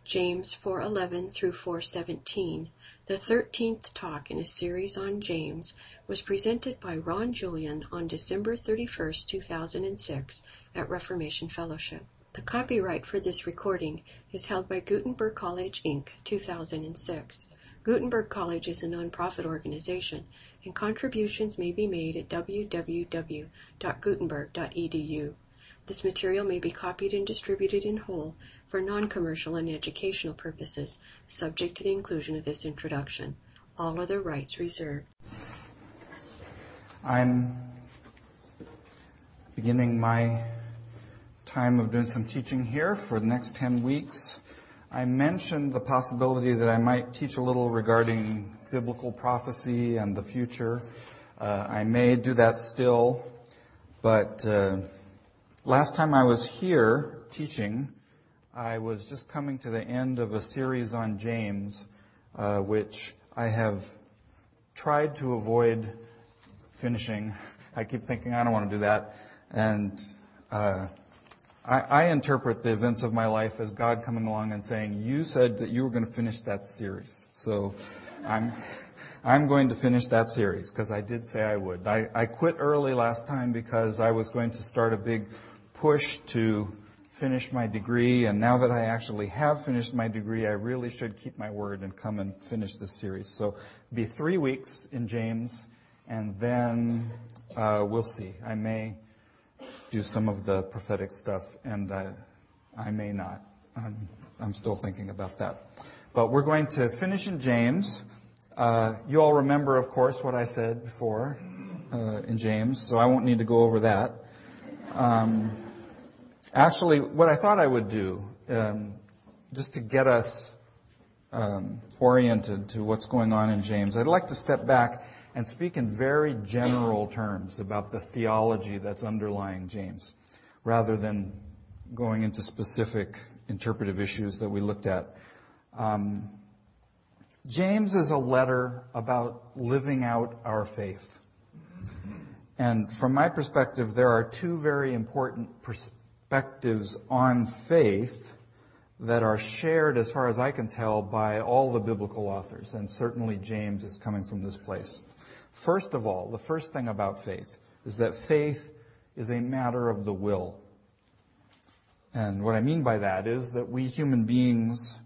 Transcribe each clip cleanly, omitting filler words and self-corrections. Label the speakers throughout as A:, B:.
A: James 4:11 through 4:17. The 13th talk in a series on James was presented by Ron Julian on December 31, 2006 at Reformation Fellowship. The copyright for this recording is held by Gutenberg College, Inc., 2006. Gutenberg College is a nonprofit organization, and contributions may be made at www.gutenberg.edu. This material may be copied and distributed in whole for non-commercial and educational purposes, subject to the inclusion of this introduction. All other rights reserved.
B: I'm beginning my time of doing some teaching here for the next 10 weeks. I mentioned the possibility that I might teach a little regarding biblical prophecy and the future. I may do that still, but last time I was here teaching, I was just coming to the end of a series on James, which I have tried to avoid finishing. I keep thinking I don't want to do that. And I interpret the events of my life as God coming along and saying, you said that you were going to finish that series. So I'm going to finish that series because I did say I would. I quit early last time because I was going to start a big push to finish my degree, and now that I actually have finished my degree, I really should keep my word and come and finish this series. So it'll be 3 weeks in James, and then we'll see. I may do some of the prophetic stuff, and I may not. I'm still thinking about that. But we're going to finish in James. You all remember, of course, what I said before in James, so I won't need to go over that. Actually, what I thought I would do, just to get us oriented to what's going on in James, I'd like to step back and speak in very general terms about the theology that's underlying James, rather than going into specific interpretive issues that we looked at. James is a letter about living out our faith. And from my perspective, there are two very important perspectives on faith that are shared, as far as I can tell, by all the biblical authors, and certainly James is coming from this place. First of all, the first thing about faith is that faith is a matter of the will. And what I mean by that is that we human beings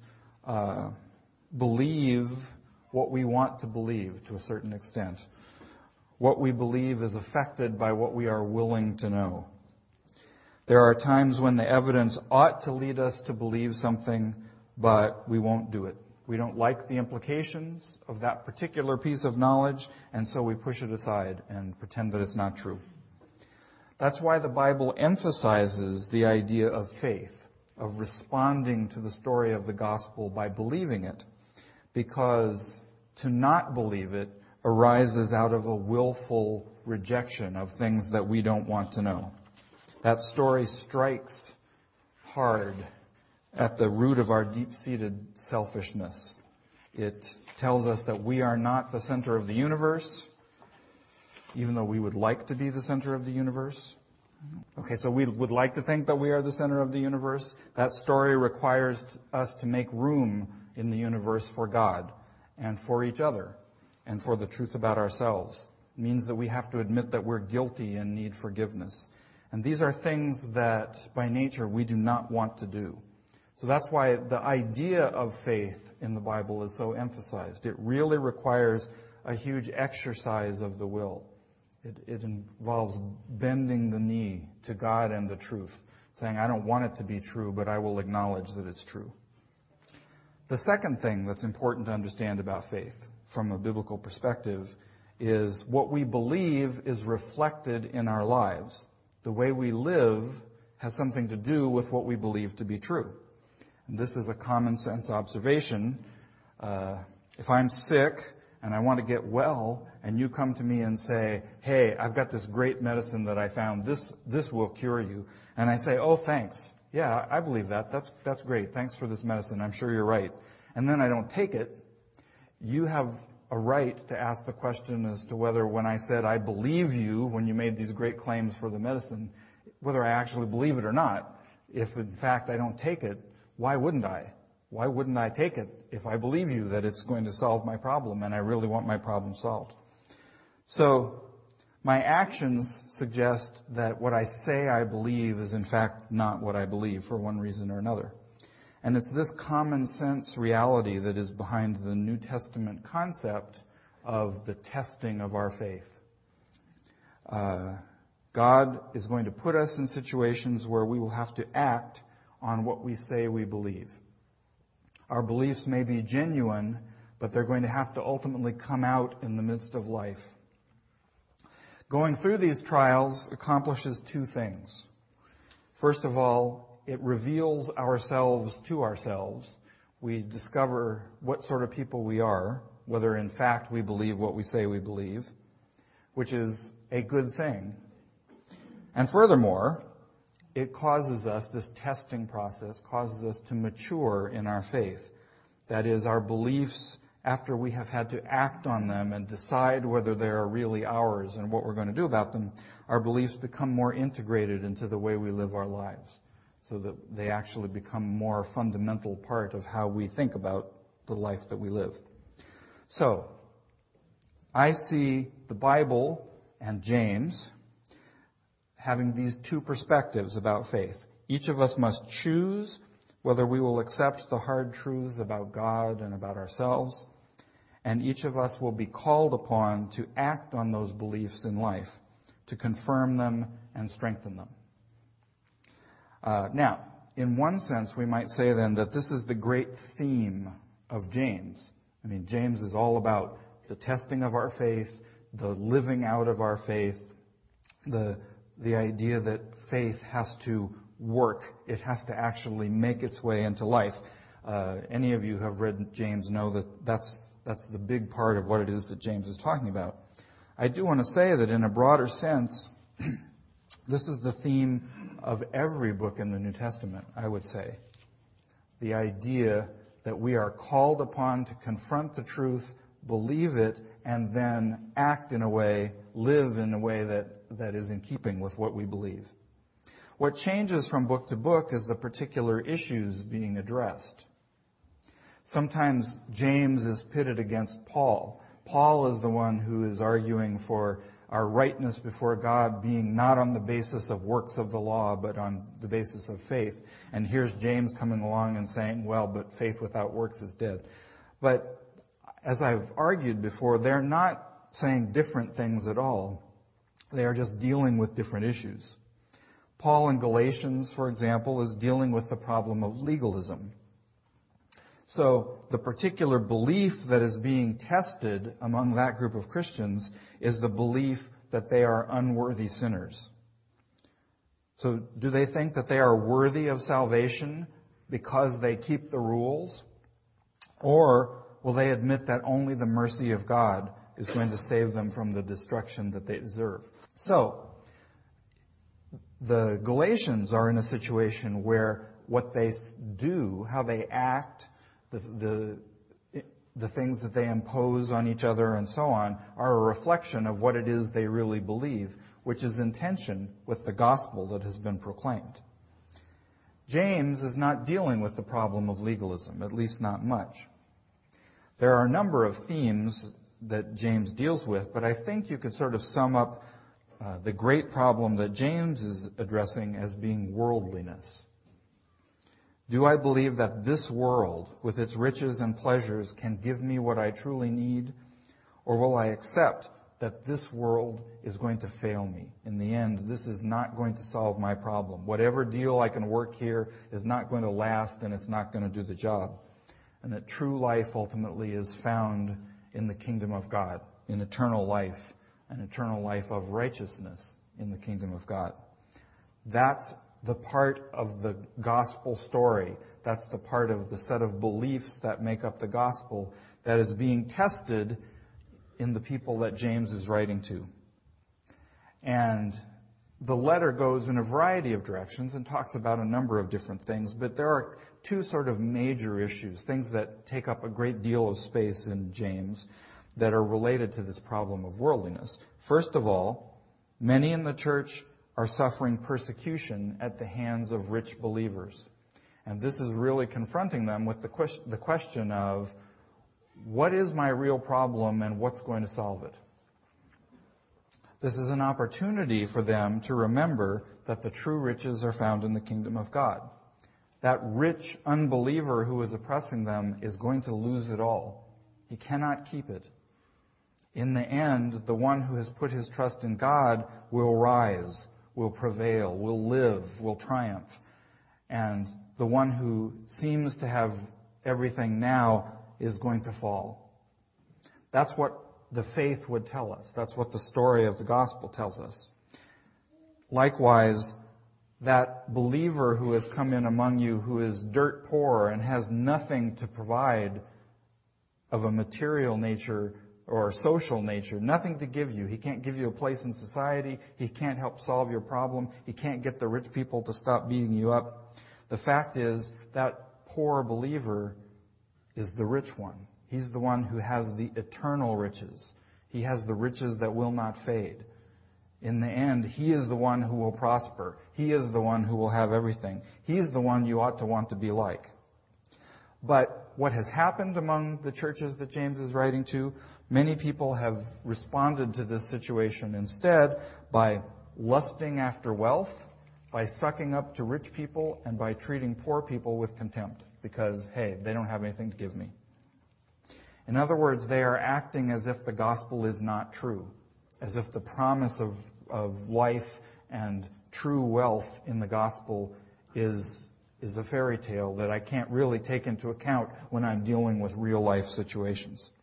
B: believe what we want to believe to a certain extent. What we believe is affected by what we are willing to know. There are times when the evidence ought to lead us to believe something, but we won't do it. We don't like the implications of that particular piece of knowledge, and so we push it aside and pretend that it's not true. That's why the Bible emphasizes the idea of faith, of responding to the story of the gospel by believing it, because to not believe it arises out of a willful rejection of things that we don't want to know. That story strikes hard at the root of our deep-seated selfishness. It tells us that we are not the center of the universe, even though we would like to be the center of the universe. Okay, so we would like to think that we are the center of the universe. That story requires us to make room in the universe for God and for each other and for the truth about ourselves. It means that we have to admit that we're guilty and need forgiveness. And these are things that, by nature, we do not want to do. So that's why the idea of faith in the Bible is so emphasized. It really requires a huge exercise of the will. It involves bending the knee to God and the truth, saying, I don't want it to be true, but I will acknowledge that it's true. The second thing that's important to understand about faith from a biblical perspective is what we believe is reflected in our lives. The way we live has something to do with what we believe to be true. And this is a common sense observation. If I'm sick and I want to get well, and you come to me and say, hey, I've got this great medicine that I found. This will cure you. And I say, oh, thanks. Yeah, I believe that. That's great. Thanks for this medicine. I'm sure you're right. And then I don't take it. You have a right to ask the question as to whether when I said I believe you when you made these great claims for the medicine, whether I actually believe it or not. If in fact I don't take it, why wouldn't I? why wouldn't I take it if I believe you that it's going to solve my problem and I really want my problem solved? So my actions suggest that what I say I believe is in fact not what I believe for one reason or another. And it's this common sense reality that is behind the New Testament concept of the testing of our faith. God is going to put us in situations where we will have to act on what we say we believe. Our beliefs may be genuine, but they're going to have to ultimately come out in the midst of life. Going through these trials accomplishes two things. First of all, it reveals ourselves to ourselves. We discover what sort of people we are, whether in fact we believe what we say we believe, which is a good thing. And furthermore, it causes us, this testing process causes us to mature in our faith. That is, our beliefs, after we have had to act on them and decide whether they are really ours and what we're going to do about them, our beliefs become more integrated into the way we live our lives, so that they actually become more fundamental part of how we think about the life that we live. So, I see the Bible and James having these two perspectives about faith. Each of us must choose whether we will accept the hard truths about God and about ourselves, and each of us will be called upon to act on those beliefs in life, to confirm them and strengthen them. Now, in one sense, we might say then that this is the great theme of James. I mean, James is all about the testing of our faith, the living out of our faith, the idea that faith has to work. It has to actually make its way into life. Any of you who have read James know that that's the big part of what it is that James is talking about. I do want to say that in a broader sense, this is the theme of every book in the New Testament, I would say. The idea that we are called upon to confront the truth, believe it, and then act in a way, live in a way that is in keeping with what we believe. What changes from book to book is the particular issues being addressed. Sometimes James is pitted against Paul. Paul is the one who is arguing for our rightness before God being not on the basis of works of the law, but on the basis of faith. And here's James coming along and saying, well, but faith without works is dead. But as I've argued before, they're not saying different things at all. They are just dealing with different issues. Paul in Galatians, for example, is dealing with the problem of legalism. So the particular belief that is being tested among that group of Christians is the belief that they are unworthy sinners. So do they think that they are worthy of salvation because they keep the rules? Or will they admit that only the mercy of God is going to save them from the destruction that they deserve? So the Galatians are in a situation where what they do, how they act, the things that they impose on each other and so on, are a reflection of what it is they really believe, which is in tension with the gospel that has been proclaimed. James is not dealing with the problem of legalism, at least not much. There are a number of themes that James deals with, but I think you could sort of sum up the great problem that James is addressing as being worldliness. Do I believe that this world, with its riches and pleasures, can give me what I truly need? Or will I accept that this world is going to fail me? In the end, this is not going to solve my problem. Whatever deal I can work here is not going to last, and it's not going to do the job. And that true life ultimately is found in the kingdom of God, in eternal life, an eternal life of righteousness in the kingdom of God. That's the part of the gospel story. That's the part of the set of beliefs that make up the gospel that is being tested in the people that James is writing to. And the letter goes in a variety of directions and talks about a number of different things, but there are two sort of major issues, things that take up a great deal of space in James that are related to this problem of worldliness. First of all, many in the church are suffering persecution at the hands of rich believers. And this is really confronting them with the question of, what is my real problem and what's going to solve it? This is an opportunity for them to remember that the true riches are found in the kingdom of God. That rich unbeliever who is oppressing them is going to lose it all. He cannot keep it. In the end, the one who has put his trust in God will rise, will prevail, will live, will triumph. And the one who seems to have everything now is going to fall. That's what the faith would tell us. That's what the story of the gospel tells us. Likewise, that believer who has come in among you who is dirt poor and has nothing to provide of a material nature or social nature, nothing to give you. He can't give you a place in society. He can't help solve your problem. He can't get the rich people to stop beating you up. The fact is that poor believer is the rich one. He's the one who has the eternal riches. He has the riches that will not fade. In the end, he is the one who will prosper. He is the one who will have everything. He's the one you ought to want to be like. But what has happened among the churches that James is writing to, many people have responded to this situation instead by lusting after wealth, by sucking up to rich people, and by treating poor people with contempt because, hey, they don't have anything to give me. In other words, they are acting as if the gospel is not true, as if the promise of life and true wealth in the gospel is a fairy tale that I can't really take into account when I'm dealing with real life situations.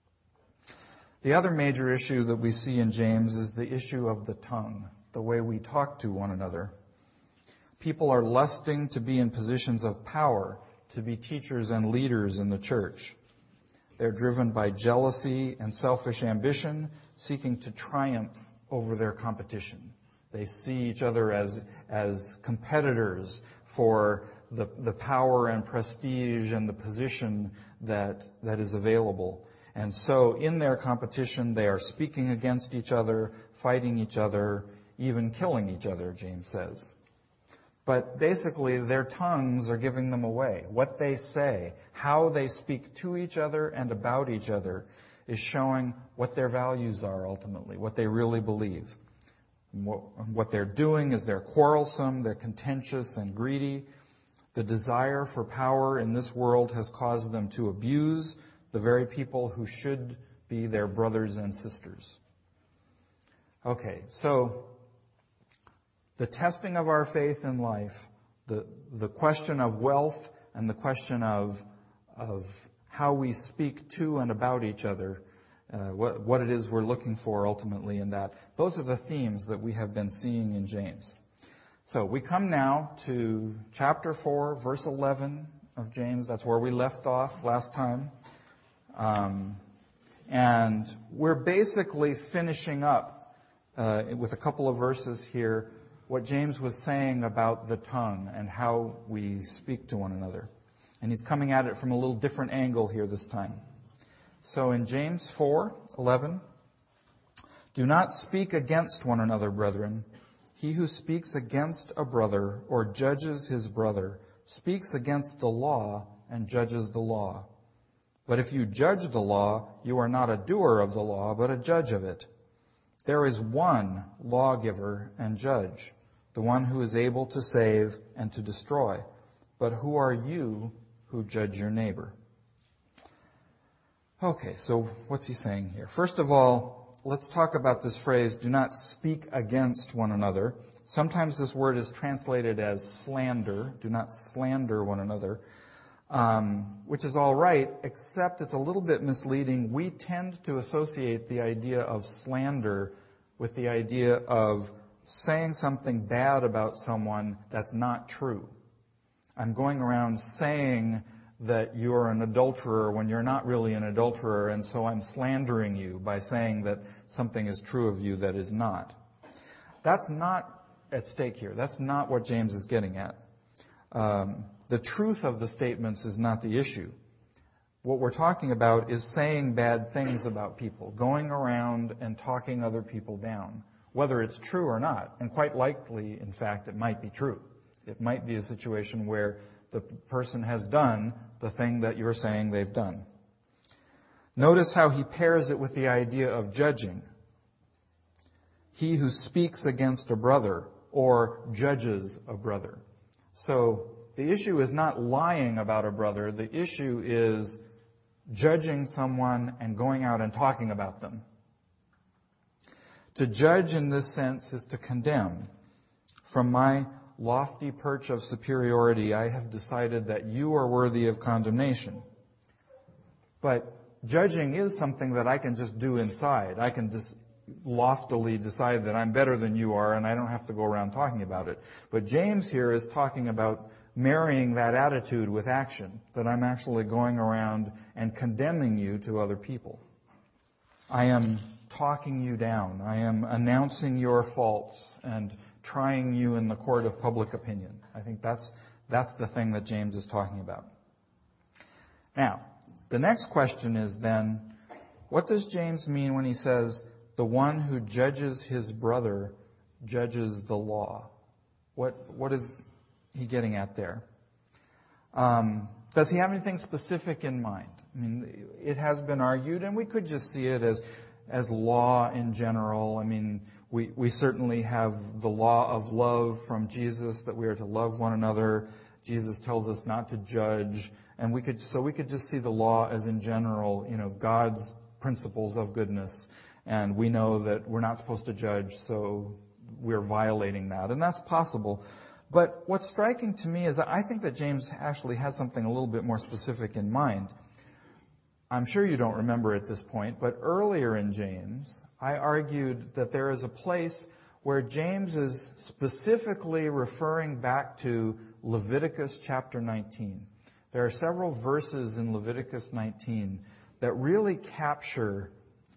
B: The other major issue that we see in James is the issue of the tongue, the way we talk to one another. People are lusting to be in positions of power, to be teachers and leaders in the church. They're driven by jealousy and selfish ambition, seeking to triumph over their competition. They see each other as competitors for the power and prestige and the position that is available. And so in their competition, they are speaking against each other, fighting each other, even killing each other, James says. But basically, their tongues are giving them away. What they say, how they speak to each other and about each other is showing what their values are ultimately, what they really believe. What they're doing is they're quarrelsome, they're contentious and greedy. The desire for power in this world has caused them to abuse the very people who should be their brothers and sisters. Okay, so the testing of our faith in life, the question of wealth and the question of how we speak to and about each other, what it is we're looking for ultimately in that. Those are the themes that we have been seeing in James. So we come now to chapter 4, verse 11 of James. That's where we left off last time. And we're basically finishing up with a couple of verses here what James was saying about the tongue and how we speak to one another. And he's coming at it from a little different angle here this time. So in James 4:11, do not speak against one another, brethren. He who speaks against a brother or judges his brother speaks against the law and judges the law. But if you judge the law, you are not a doer of the law, but a judge of it. There is one lawgiver and judge, the one who is able to save and to destroy. But who are you who judge your neighbor? Okay, so what's he saying here? First of all, let's talk about this phrase, do not speak against one another. Sometimes this word is translated as slander. Do not slander one another, which is all right, except it's a little bit misleading. We tend to associate the idea of slander with the idea of saying something bad about someone that's not true. I'm going around saying that you're an adulterer when you're not really an adulterer, and so I'm slandering you by saying that something is true of you that is not. That's not at stake here. That's not what James is getting at. The truth of the statements is not the issue. What we're talking about is saying bad things about people, going around and talking other people down, whether it's true or not. And quite likely, in fact, it might be true. It might be a situation where the person has done the thing that you're saying they've done. Notice how he pairs it with the idea of judging. He who speaks against a brother or judges a brother. So the issue is not lying about a brother. The issue is judging someone and going out and talking about them. To judge in this sense is to condemn. From my lofty perch of superiority, I have decided that you are worthy of condemnation. But judging is something that I can just do inside. I can just loftily decide that I'm better than you are, and I don't have to go around talking about it. But James here is talking about marrying that attitude with action, that I'm actually going around and condemning you to other people. I am talking you down. I am announcing your faults and trying you in the court of public opinion. I think that's the thing that James is talking about. Now, the next question is then, what does James mean when he says, the one who judges his brother judges the law? What is he getting at there? Does he have anything specific in mind? I mean, it has been argued, and we could just see it as law in general. I mean, we certainly have the law of love from Jesus, that we are to love one another. Jesus tells us not to judge, and we could just see the law as in general, God's principles of goodness. And we know that we're not supposed to judge, so we're violating that. And that's possible. But what's striking to me is that I think that James actually has something a little bit more specific in mind. I'm sure you don't remember at this point, but earlier in James, I argued that there is a place where James is specifically referring back to Leviticus chapter 19. There are several verses in Leviticus 19 that really capture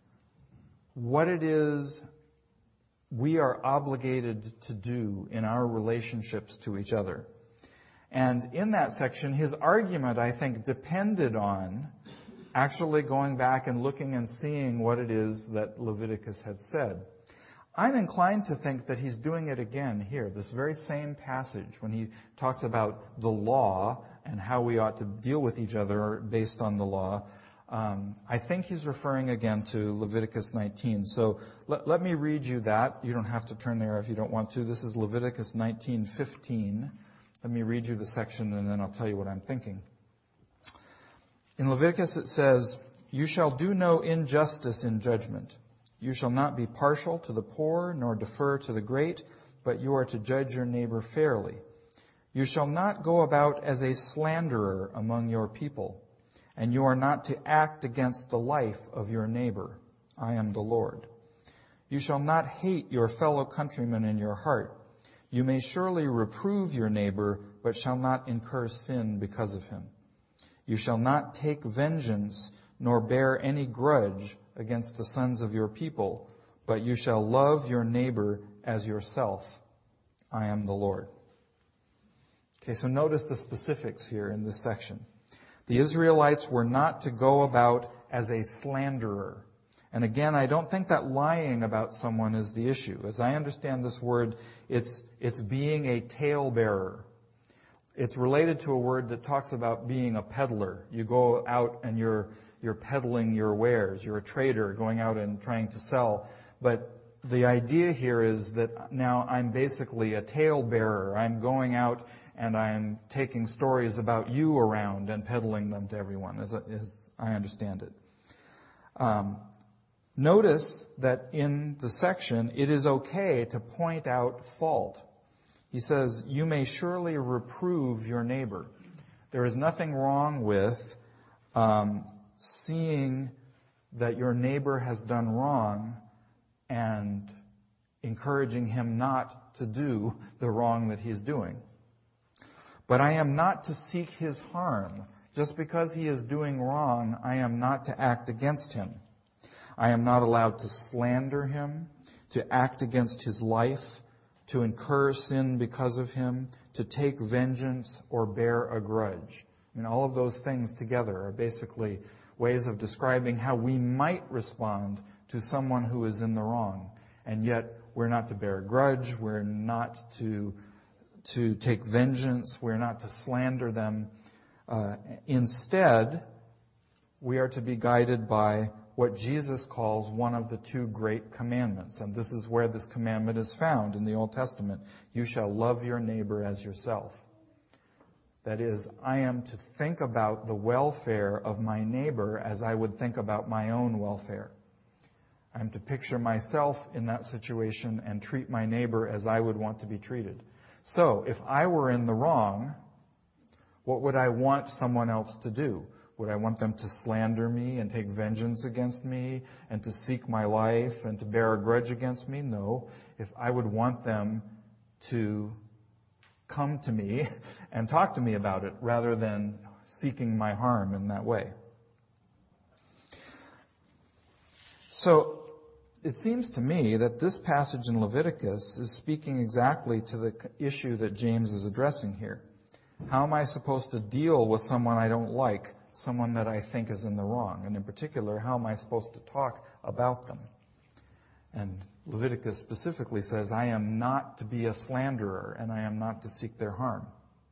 B: what it is we are obligated to do in our relationships to each other. And in that section, his argument, I think, depended on actually going back and looking and seeing what it is that Leviticus had said. I'm inclined to think that he's doing it again here, this very same passage, when he talks about the law and how we ought to deal with each other based on the law. I think he's referring again to Leviticus 19. So let me read you that. You don't have to turn there if you don't want to. This is Leviticus 19:15. Let me read you the section and then I'll tell you what I'm thinking. In Leviticus it says, "You shall do no injustice in judgment. You shall not be partial to the poor nor defer to the great, but you are to judge your neighbor fairly. You shall not go about as a slanderer among your people. And you are not to act against the life of your neighbor. I am the Lord. You shall not hate your fellow countrymen in your heart. You may surely reprove your neighbor, but shall not incur sin because of him. You shall not take vengeance, nor bear any grudge against the sons of your people, but you shall love your neighbor as yourself. I am the Lord." Okay, so notice the specifics here in this section. The Israelites were not to go about as a slanderer. And again, I don't think that lying about someone is the issue. As I understand this word, it's being a talebearer. It's related to a word that talks about being a peddler. You go out and you're peddling your wares. You're a trader going out and trying to sell. But the idea here is that now I'm basically a talebearer. I'm going out and I'm taking stories about you around and peddling them to everyone, as I understand it. Notice that in the section, it is okay to point out fault. He says, you may surely reprove your neighbor. There is nothing wrong with seeing that your neighbor has done wrong and encouraging him not to do the wrong that he's doing. But I am not to seek his harm. Just because he is doing wrong, I am not to act against him. I am not allowed to slander him, to act against his life, to incur sin because of him, to take vengeance or bear a grudge. I mean, all of those things together are basically ways of describing how we might respond to someone who is in the wrong. And yet, we're not to bear a grudge. We're not to to take vengeance. We're not to slander them. Instead, we are to be guided by what Jesus calls one of the two great commandments. And this is where this commandment is found in the Old Testament. You shall love your neighbor as yourself. That is, I am to think about the welfare of my neighbor as I would think about my own welfare. I'm to picture myself in that situation and treat my neighbor as I would want to be treated. So, if I were in the wrong, what would I want someone else to do? Would I want them to slander me and take vengeance against me and to seek my life and to bear a grudge against me? No. If I would want them to come to me and talk to me about it rather than seeking my harm in that way. So, it seems to me that this passage in Leviticus is speaking exactly to the issue that James is addressing here. How am I supposed to deal with someone I don't like, someone that I think is in the wrong? And in particular, how am I supposed to talk about them? And Leviticus specifically says, I am not to be a slanderer, and I am not to seek their harm.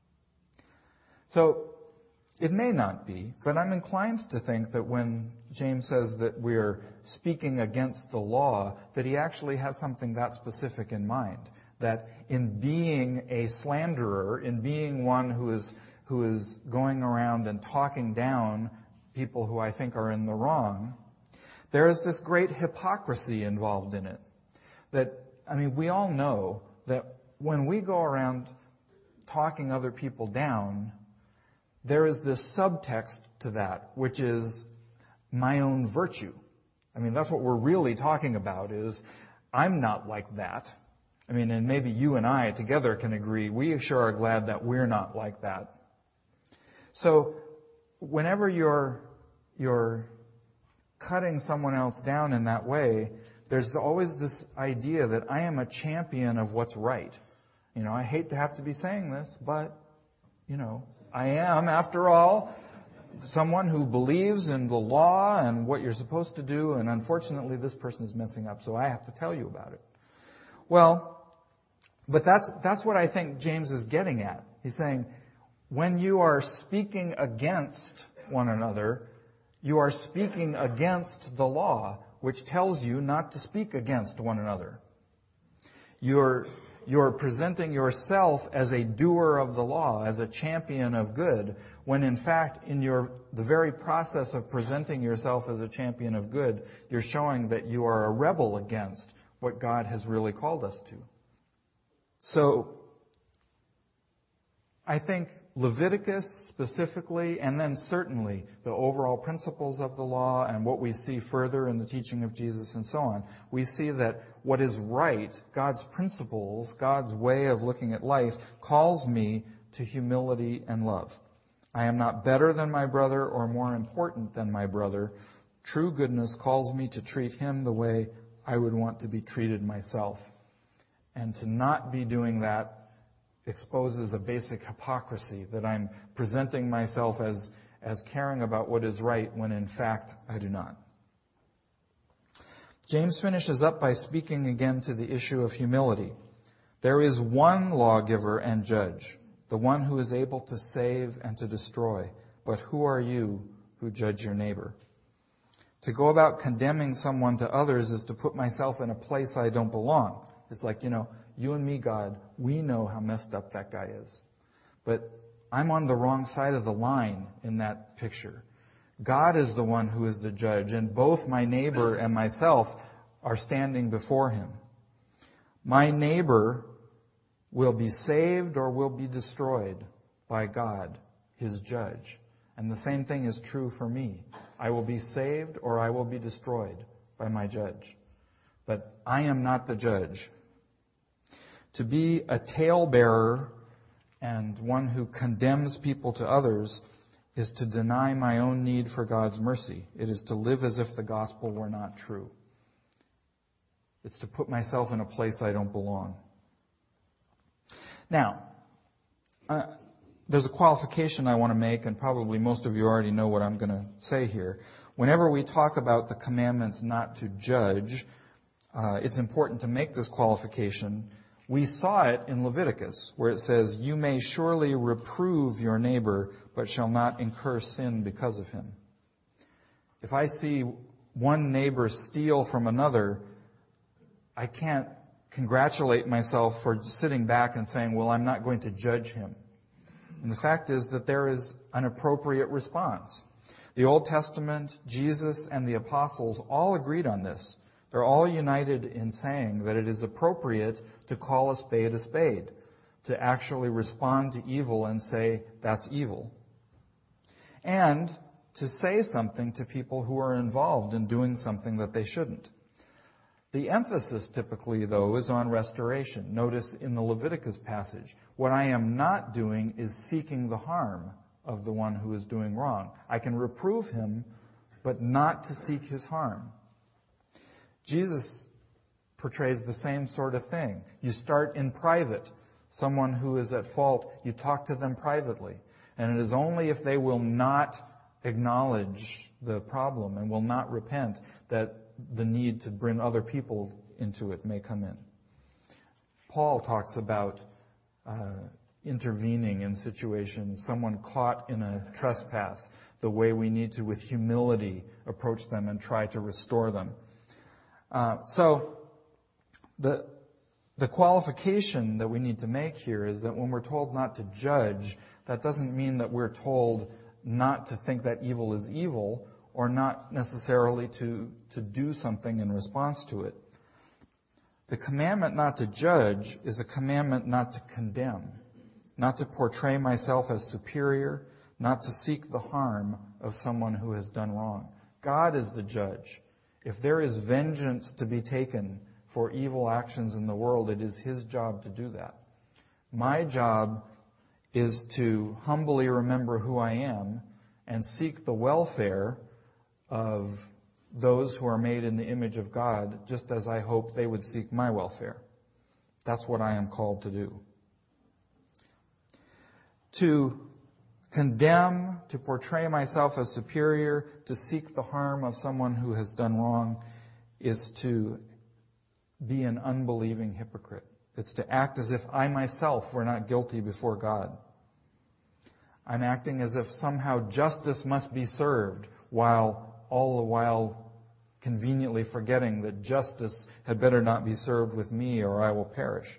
B: So, it may not be, but I'm inclined to think that when James says that we're speaking against the law, that he actually has something that specific in mind. That in being a slanderer, in being one who is going around and talking down people who I think are in the wrong, there is this great hypocrisy involved in it. We all know that when we go around talking other people down, there is this subtext to that, which is my own virtue. That's what we're really talking about is, I'm not like that. And maybe you and I together can agree, we sure are glad that we're not like that. So, whenever you're cutting someone else down in that way, there's always this idea that I am a champion of what's right. I hate to have to be saying this, but, I am, after all, someone who believes in the law and what you're supposed to do, and unfortunately this person is messing up, so I have to tell you about it. Well, but that's what I think James is getting at. He's saying, when you are speaking against one another, you are speaking against the law, which tells you not to speak against one another. You're presenting yourself as a doer of the law, as a champion of good, when in fact, in the very process of presenting yourself as a champion of good, you're showing that you are a rebel against what God has really called us to. So, I think Leviticus specifically, and then certainly the overall principles of the law and what we see further in the teaching of Jesus and so on, we see that what is right, God's principles, God's way of looking at life, calls me to humility and love. I am not better than my brother or more important than my brother. True goodness calls me to treat him the way I would want to be treated myself. And to not be doing that exposes a basic hypocrisy, that I'm presenting myself as caring about what is right when in fact I do not. James finishes up by speaking again to the issue of humility. There is one lawgiver and judge, the one who is able to save and to destroy. But who are you who judge your neighbor? To go about condemning someone to others is to put myself in a place I don't belong. It's like, you and me, God, we know how messed up that guy is. But I'm on the wrong side of the line in that picture. God is the one who is the judge, and both my neighbor and myself are standing before him. My neighbor will be saved or will be destroyed by God, his judge. And the same thing is true for me. I will be saved or I will be destroyed by my judge. But I am not the judge. To be a talebearer and one who condemns people to others is to deny my own need for God's mercy. It is to live as if the gospel were not true. It's to put myself in a place I don't belong. Now, there's a qualification I want to make, and probably most of you already know what I'm going to say here. Whenever we talk about the commandments not to judge, it's important to make this qualification. We saw it in Leviticus, where it says, "You may surely reprove your neighbor, but shall not incur sin because of him." If I see one neighbor steal from another, I can't congratulate myself for sitting back and saying, well, I'm not going to judge him. And the fact is that there is an appropriate response. The Old Testament, Jesus, and the apostles all agreed on this. They're all united in saying that it is appropriate to call a spade, to actually respond to evil and say, that's evil. And to say something to people who are involved in doing something that they shouldn't. The emphasis typically, though, is on restoration. Notice in the Leviticus passage, what I am not doing is seeking the harm of the one who is doing wrong. I can reprove him, but not to seek his harm. Jesus portrays the same sort of thing. You start in private. Someone who is at fault, you talk to them privately. And it is only if they will not acknowledge the problem and will not repent that the need to bring other people into it may come in. Paul talks about intervening in situations, someone caught in a trespass, the way we need to, with humility, approach them and try to restore them. So the qualification that we need to make here is that when we're told not to judge, that doesn't mean that we're told not to think that evil is evil, or not necessarily to do something in response to it. The commandment not to judge is a commandment not to condemn, not to portray myself as superior, not to seek the harm of someone who has done wrong. God is the judge. If there is vengeance to be taken for evil actions in the world, it is His job to do that. My job is to humbly remember who I am and seek the welfare of those who are made in the image of God, just as I hope they would seek my welfare. That's what I am called to do. To condemn, to portray myself as superior, to seek the harm of someone who has done wrong, is to be an unbelieving hypocrite. It's to act as if I myself were not guilty before God. I'm acting as if somehow justice must be served, all the while conveniently forgetting that justice had better not be served with me or I will perish.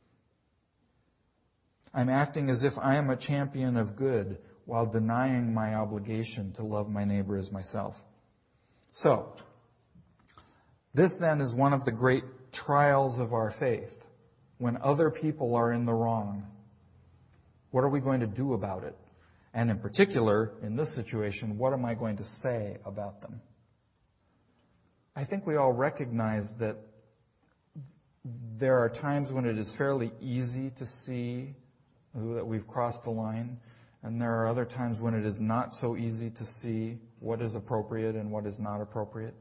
B: I'm acting as if I am a champion of good while denying my obligation to love my neighbor as myself. So, this then is one of the great trials of our faith. When other people are in the wrong, what are we going to do about it? And in particular, in this situation, what am I going to say about them? I think we all recognize that there are times when it is fairly easy to see that we've crossed the line, and there are other times when it is not so easy to see what is appropriate and what is not appropriate.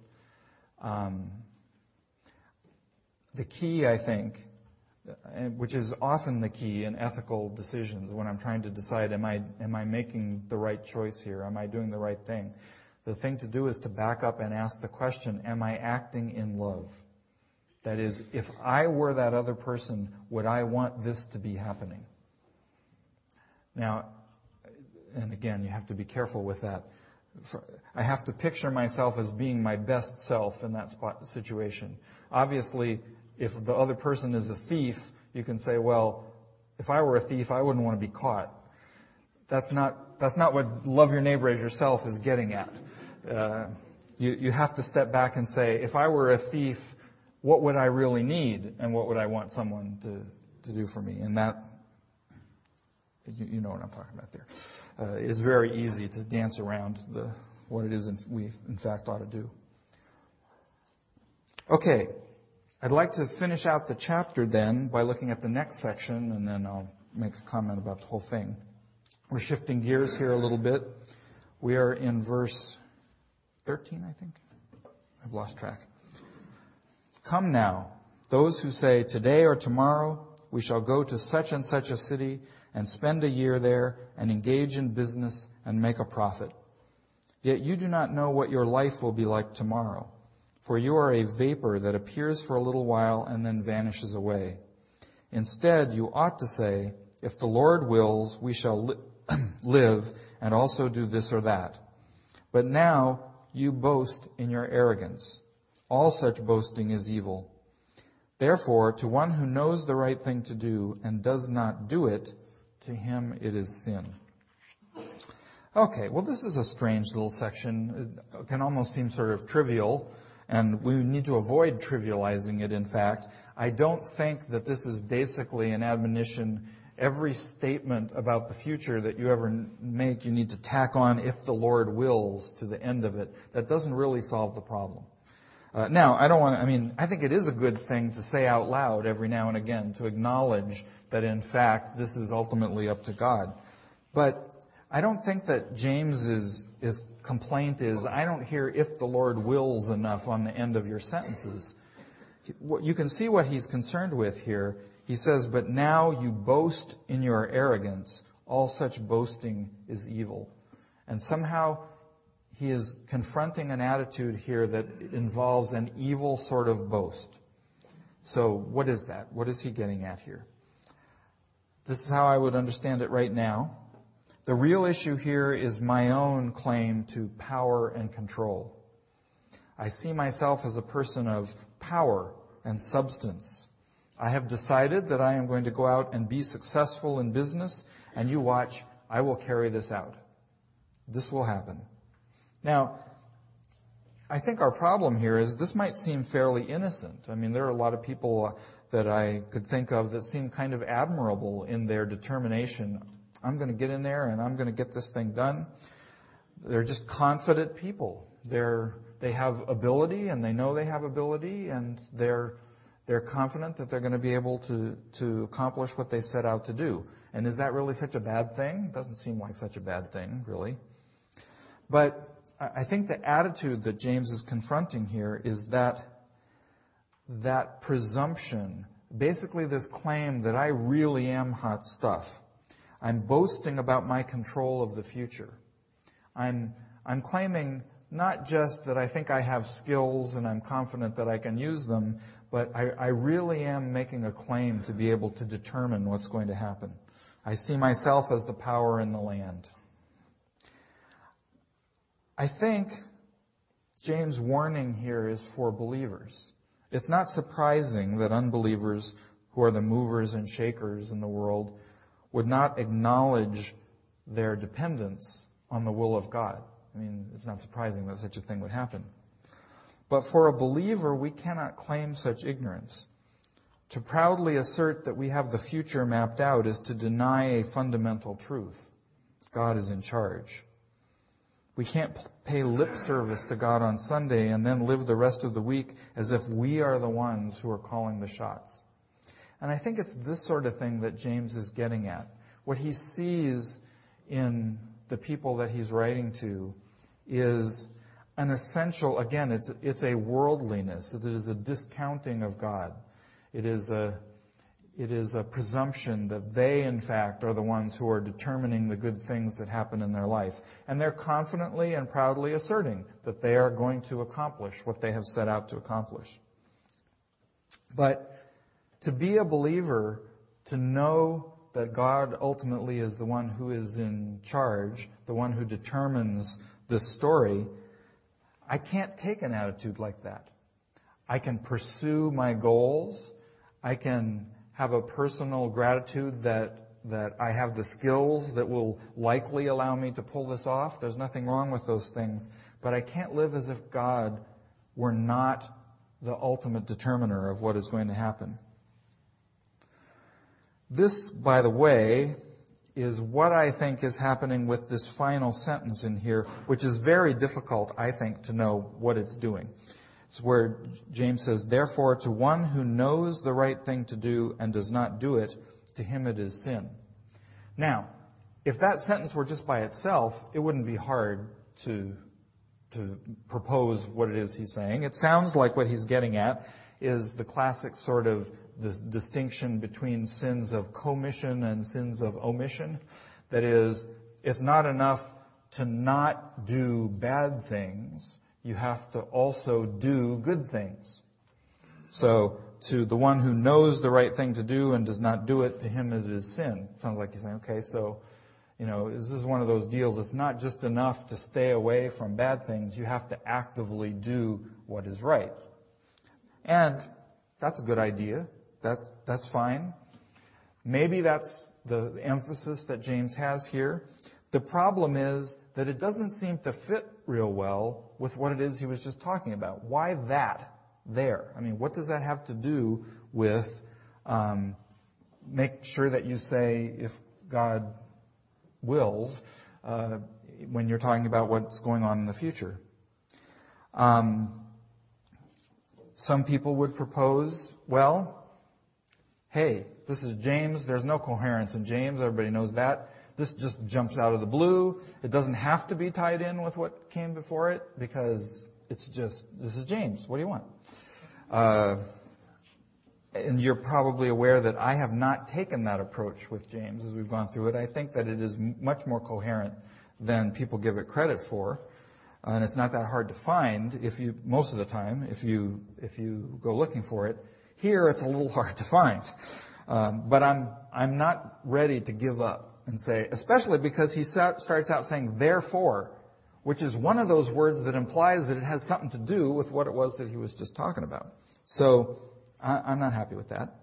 B: The key, I think, which is often the key in ethical decisions when I'm trying to decide, am I making the right choice here? Am I doing the right thing? The thing to do is to back up and ask the question, am I acting in love? That is, if I were that other person, would I want this to be happening? Now, and again, you have to be careful with that. I have to picture myself as being my best self in that situation. Obviously, if the other person is a thief, you can say, well, if I were a thief, I wouldn't want to be caught. That's not what love your neighbor as yourself is getting at. You have to step back and say, if I were a thief, what would I really need, and what would I want someone to do for me? And that, you know what I'm talking about there. It's very easy to dance around what it is we in fact ought to do. Okay. I'd like to finish out the chapter then by looking at the next section, and then I'll make a comment about the whole thing. We're shifting gears here a little bit. We are in verse 13, I think. I've lost track. Come now, those who say, today or tomorrow we shall go to such and such a city and spend a year there and engage in business and make a profit. Yet you do not know what your life will be like tomorrow. For you are a vapor that appears for a little while and then vanishes away. Instead, you ought to say, if the Lord wills, we shall live and also do this or that. But now you boast in your arrogance. All such boasting is evil. Therefore, to one who knows the right thing to do and does not do it, to him it is sin. Okay, well, this is a strange little section. It can almost seem sort of trivial, and we need to avoid trivializing it, in fact. I don't think that this is basically an admonition. Every statement about the future that you ever make, you need to tack on if the Lord wills to the end of it. That doesn't really solve the problem. Now, I think it is a good thing to say out loud every now and again, to acknowledge that, in fact, this is ultimately up to God. But I don't think that James's complaint is, I don't hear if the Lord wills enough on the end of your sentences. You can see what he's concerned with here. He says, but now you boast in your arrogance. All such boasting is evil. And somehow he is confronting an attitude here that involves an evil sort of boast. So what is that? What is he getting at here? This is how I would understand it right now. The real issue here is my own claim to power and control. I see myself as a person of power and substance. I have decided that I am going to go out and be successful in business, and you watch, I will carry this out. This will happen. Now, I think our problem here is this might seem fairly innocent. I mean, there are a lot of people that I could think of that seem kind of admirable in their determination. I'm going to get in there and I'm going to get this thing done. They're just confident people. They have ability and they know they have ability, and they're confident that they're going to be able to accomplish what they set out to do. And is that really such a bad thing? It doesn't seem like such a bad thing, really. But I think the attitude that James is confronting here is that presumption, basically this claim that I really am hot stuff. I'm boasting about my control of the future. I'm claiming not just that I think I have skills and I'm confident that I can use them, but I really am making a claim to be able to determine what's going to happen. I see myself as the power in the land. I think James' warning here is for believers. It's not surprising that unbelievers, who are the movers and shakers in the world, would not acknowledge their dependence on the will of God. I mean, it's not surprising that such a thing would happen. But for a believer, we cannot claim such ignorance. To proudly assert that we have the future mapped out is to deny a fundamental truth. God is in charge. We can't pay lip service to God on Sunday and then live the rest of the week as if we are the ones who are calling the shots. And I think it's this sort of thing that James is getting at. What he sees in the people that he's writing to is an essential, again, it's a worldliness. It is a discounting of God. It is a presumption that they, in fact, are the ones who are determining the good things that happen in their life. And they're confidently and proudly asserting that they are going to accomplish what they have set out to accomplish. But to be a believer, to know that God ultimately is the one who is in charge, the one who determines this story, I can't take an attitude like that. I can pursue my goals. I can have a personal gratitude that I have the skills that will likely allow me to pull this off. There's nothing wrong with those things. But I can't live as if God were not the ultimate determiner of what is going to happen. This, by the way, is what I think is happening with this final sentence in here, which is very difficult, I think, to know what it's doing. It's where James says, therefore, to one who knows the right thing to do and does not do it, to him it is sin. Now, if that sentence were just by itself, it wouldn't be hard to propose what it is he's saying. It sounds like what he's getting at is the classic sort of the distinction between sins of commission and sins of omission. That is, it's not enough to not do bad things. You have to also do good things. So, to the one who knows the right thing to do and does not do it, to him it is sin. It sounds like he's saying, okay, so, this is one of those deals. It's not just enough to stay away from bad things. You have to actively do what is right. And that's a good idea. That's fine. Maybe that's the emphasis that James has here. The problem is that it doesn't seem to fit real well with what it is he was just talking about. Why that there? I mean, what does that have to do with make sure that you say if God wills when you're talking about what's going on in the future? Some people would propose, well, hey, this is James. There's no coherence in James. Everybody knows that. This just jumps out of the blue. It doesn't have to be tied in with what came before it because it's just, this is James. What do you want? And you're probably aware that I have not taken that approach with James as we've gone through it. I think that it is much more coherent than people give it credit for. And it's not that hard to find most of the time, if you go looking for it. Here, it's a little hard to find. But I'm not ready to give up and say, especially because he starts out saying, therefore, which is one of those words that implies that it has something to do with what it was that he was just talking about. So, I'm not happy with that.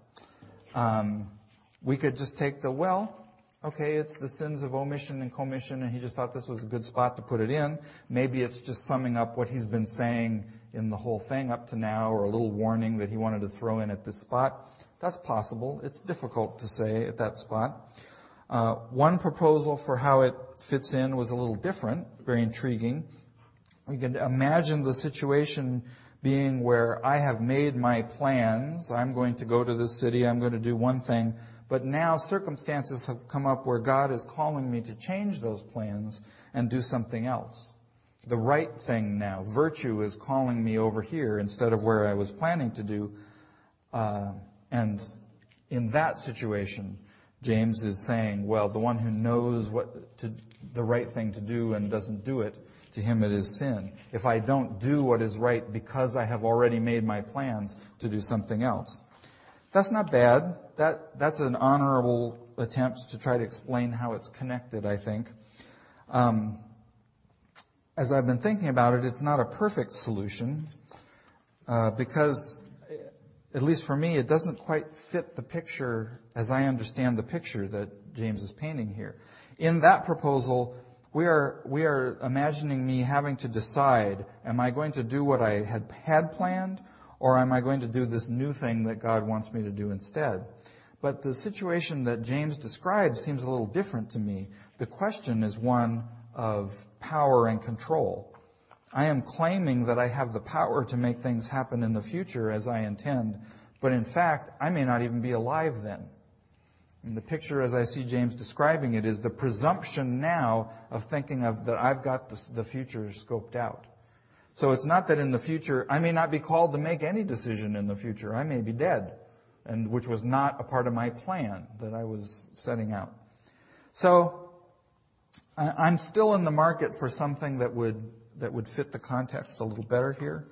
B: We could just take okay, it's the sins of omission and commission, and he just thought this was a good spot to put it in. Maybe it's just summing up what he's been saying in the whole thing up to now, or a little warning that he wanted to throw in at this spot. That's possible. It's difficult to say at that spot. One proposal for how it fits in was a little different, very intriguing. We could imagine the situation being where I have made my plans. I'm going to go to this city. I'm going to do one thing. But now circumstances have come up where God is calling me to change those plans and do something else. The right thing now. Virtue is calling me over here instead of where I was planning to do. And in that situation, James is saying, well, the one who knows the right thing to do and doesn't do it, to him it is sin. If I don't do what is right because I have already made my plans to do something else. That's not bad. That's an honorable attempt to try to explain how it's connected, I think. As I've been thinking about it, it's not a perfect solution because, at least for me, it doesn't quite fit the picture as I understand the picture that James is painting here. In that proposal, we are imagining me having to decide, am I going to do what I had planned, or am I going to do this new thing that God wants me to do instead? But the situation that James describes seems a little different to me. The question is one of power and control. I am claiming that I have the power to make things happen in the future as I intend, but in fact, I may not even be alive then. And the picture, as I see James describing it, is the presumption now of thinking that I've got the future scoped out. So it's not that in the future, I may not be called to make any decision in the future. I may be dead, and which was not a part of my plan that I was setting out. So I'm still in the market for something that would fit the context a little better here.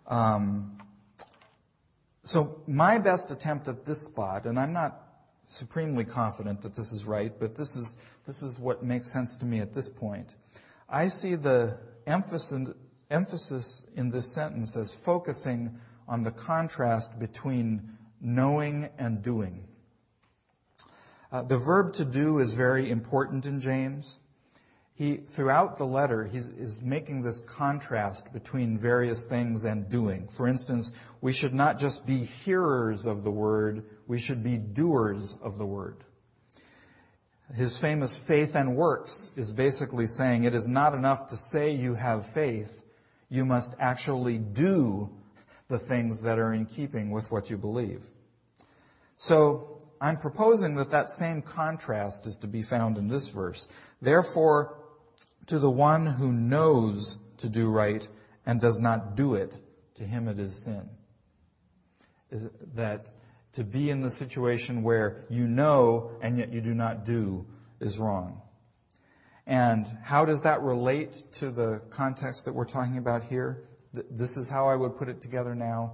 B: So my best attempt at this spot, and I'm not supremely confident that this is right, but this is what makes sense to me at this point. I see the emphasis in this sentence as focusing on the contrast between knowing and doing. The verb to do is very important in James. Throughout the letter, he is making this contrast between various things and doing. For instance, we should not just be hearers of the word, we should be doers of the word. His famous faith and works is basically saying it is not enough to say you have faith, you must actually do the things that are in keeping with what you believe. So, I'm proposing that same contrast is to be found in this verse. Therefore, to the one who knows to do right and does not do it, to him it is sin. Is that to be in the situation where you know and yet you do not do is wrong. And how does that relate to the context that we're talking about here? This is how I would put it together now.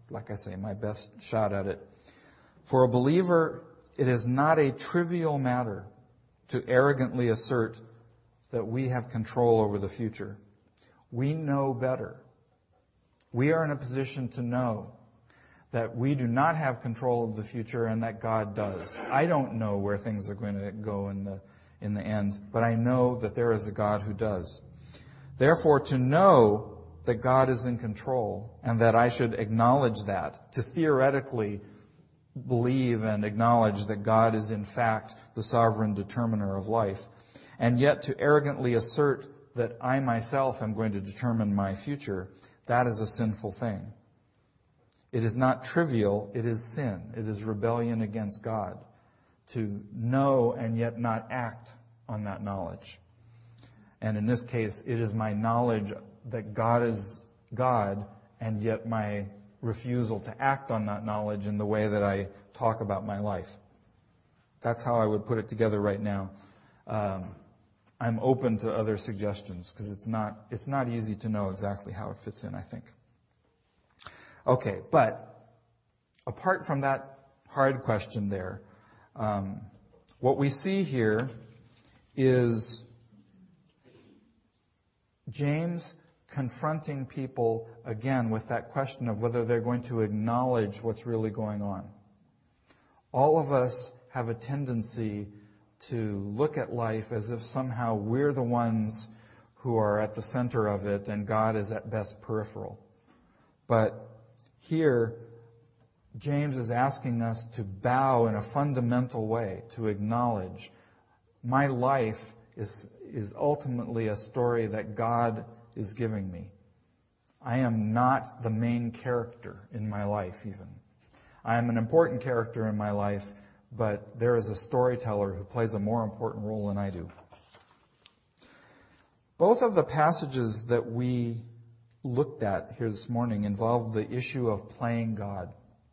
B: like I say, my best shot at it. For a believer, it is not a trivial matter to arrogantly assert that we have control over the future. We know better. We are in a position to know that we do not have control of the future and that God does. I don't know where things are going to go in the end, but I know that there is a God who does. Therefore, to know that God is in control and that I should acknowledge that, to theoretically believe and acknowledge that God is in fact the sovereign determiner of life, and yet to arrogantly assert that I myself am going to determine my future, that is a sinful thing. It is not trivial, it is sin. It is rebellion against God to know and yet not act on that knowledge. And in this case, it is my knowledge that God is God and yet my refusal to act on that knowledge in the way that I talk about my life. That's how I would put it together right now. I'm open to other suggestions because it's not easy to know exactly how it fits in, I think. Okay, but apart from that hard question there, what we see here is James confronting people again with that question of whether they're going to acknowledge what's really going on. All of us have a tendency to look at life as if somehow we're the ones who are at the center of it and God is at best peripheral. But here, James is asking us to bow in a fundamental way, to acknowledge my life is ultimately a story that God is giving me. I am not the main character in my life even. I am an important character in my life, but there is a storyteller who plays a more important role than I do. Both of the passages that we looked at here this morning involve the issue of playing God.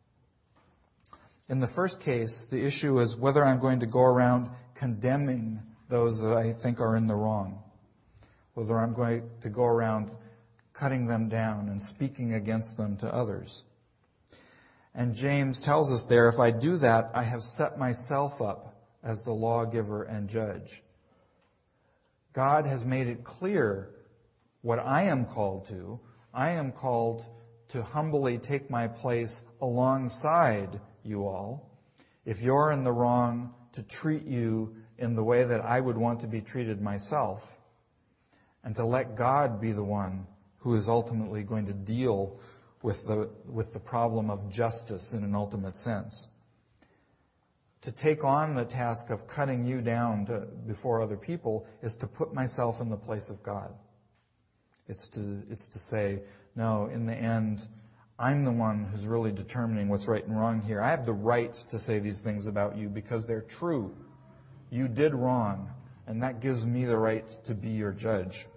B: In the first case, the issue is whether I'm going to go around condemning those that I think are in the wrong, whether I'm going to go around cutting them down and speaking against them to others. And James tells us there, if I do that, I have set myself up as the lawgiver and judge. God has made it clear what I am called to. I am called to humbly take my place alongside you all. If you're in the wrong, to treat you in the way that I would want to be treated myself, and to let God be the one who is ultimately going to deal with the problem of justice in an ultimate sense. To take on the task of cutting you down before other people is to put myself in the place of God. It's to say, no, in the end, I'm the one who's really determining what's right and wrong here. I have the right to say these things about you because they're true. You did wrong, and that gives me the right to be your judge.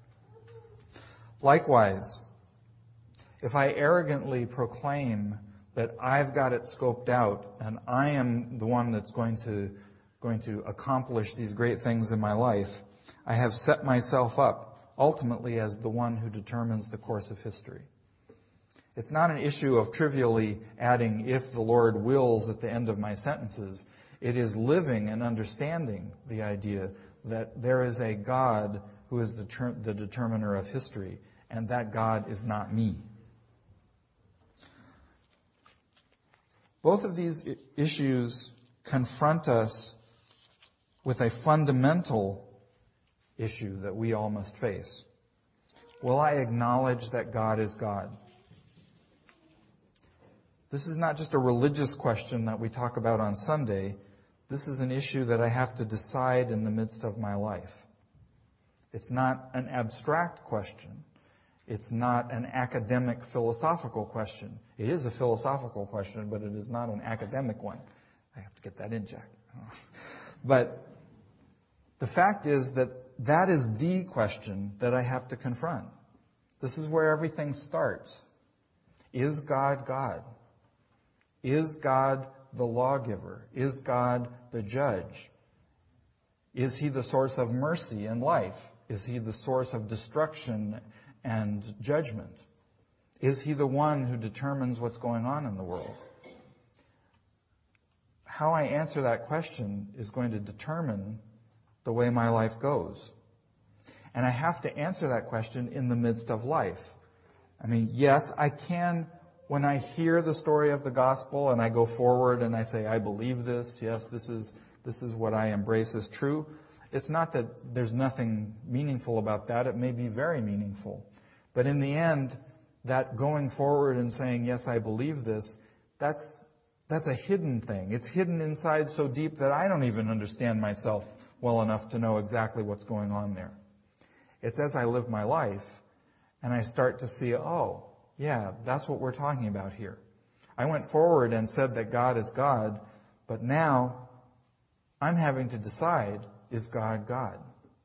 B: Likewise, if I arrogantly proclaim that I've got it scoped out and I am the one that's going to accomplish these great things in my life, I have set myself up ultimately as the one who determines the course of history. It's not an issue of trivially adding if the Lord wills at the end of my sentences. It is living and understanding the idea that there is a God who is the determiner of history, and that God is not me. Both of these issues confront us with a fundamental issue that we all must face. Will I acknowledge that God is God? This is not just a religious question that we talk about on Sunday. This is an issue that I have to decide in the midst of my life. It's not an abstract question. It's not an academic philosophical question. It is a philosophical question, but it is not an academic one. I have to get that in, Jack. But the fact is that is the question that I have to confront. This is where everything starts. Is God God? Is God the lawgiver? Is God the judge? Is He the source of mercy and life? Is He the source of destruction and judgment? Is he the one who determines what's going on in the world? How I answer that question is going to determine the way my life goes. And I have to answer that question in the midst of life. I mean, yes, I can, when I hear the story of the gospel and I go forward and I say, I believe this, yes, this is what I embrace as true. It's not that there's nothing meaningful about that. It may be very meaningful. But in the end, that going forward and saying, yes, I believe this, that's a hidden thing. It's hidden inside so deep that I don't even understand myself well enough to know exactly what's going on there. It's as I live my life and I start to see, oh, yeah, that's what we're talking about here. I went forward and said that God is God, but now I'm having to decide, is God God?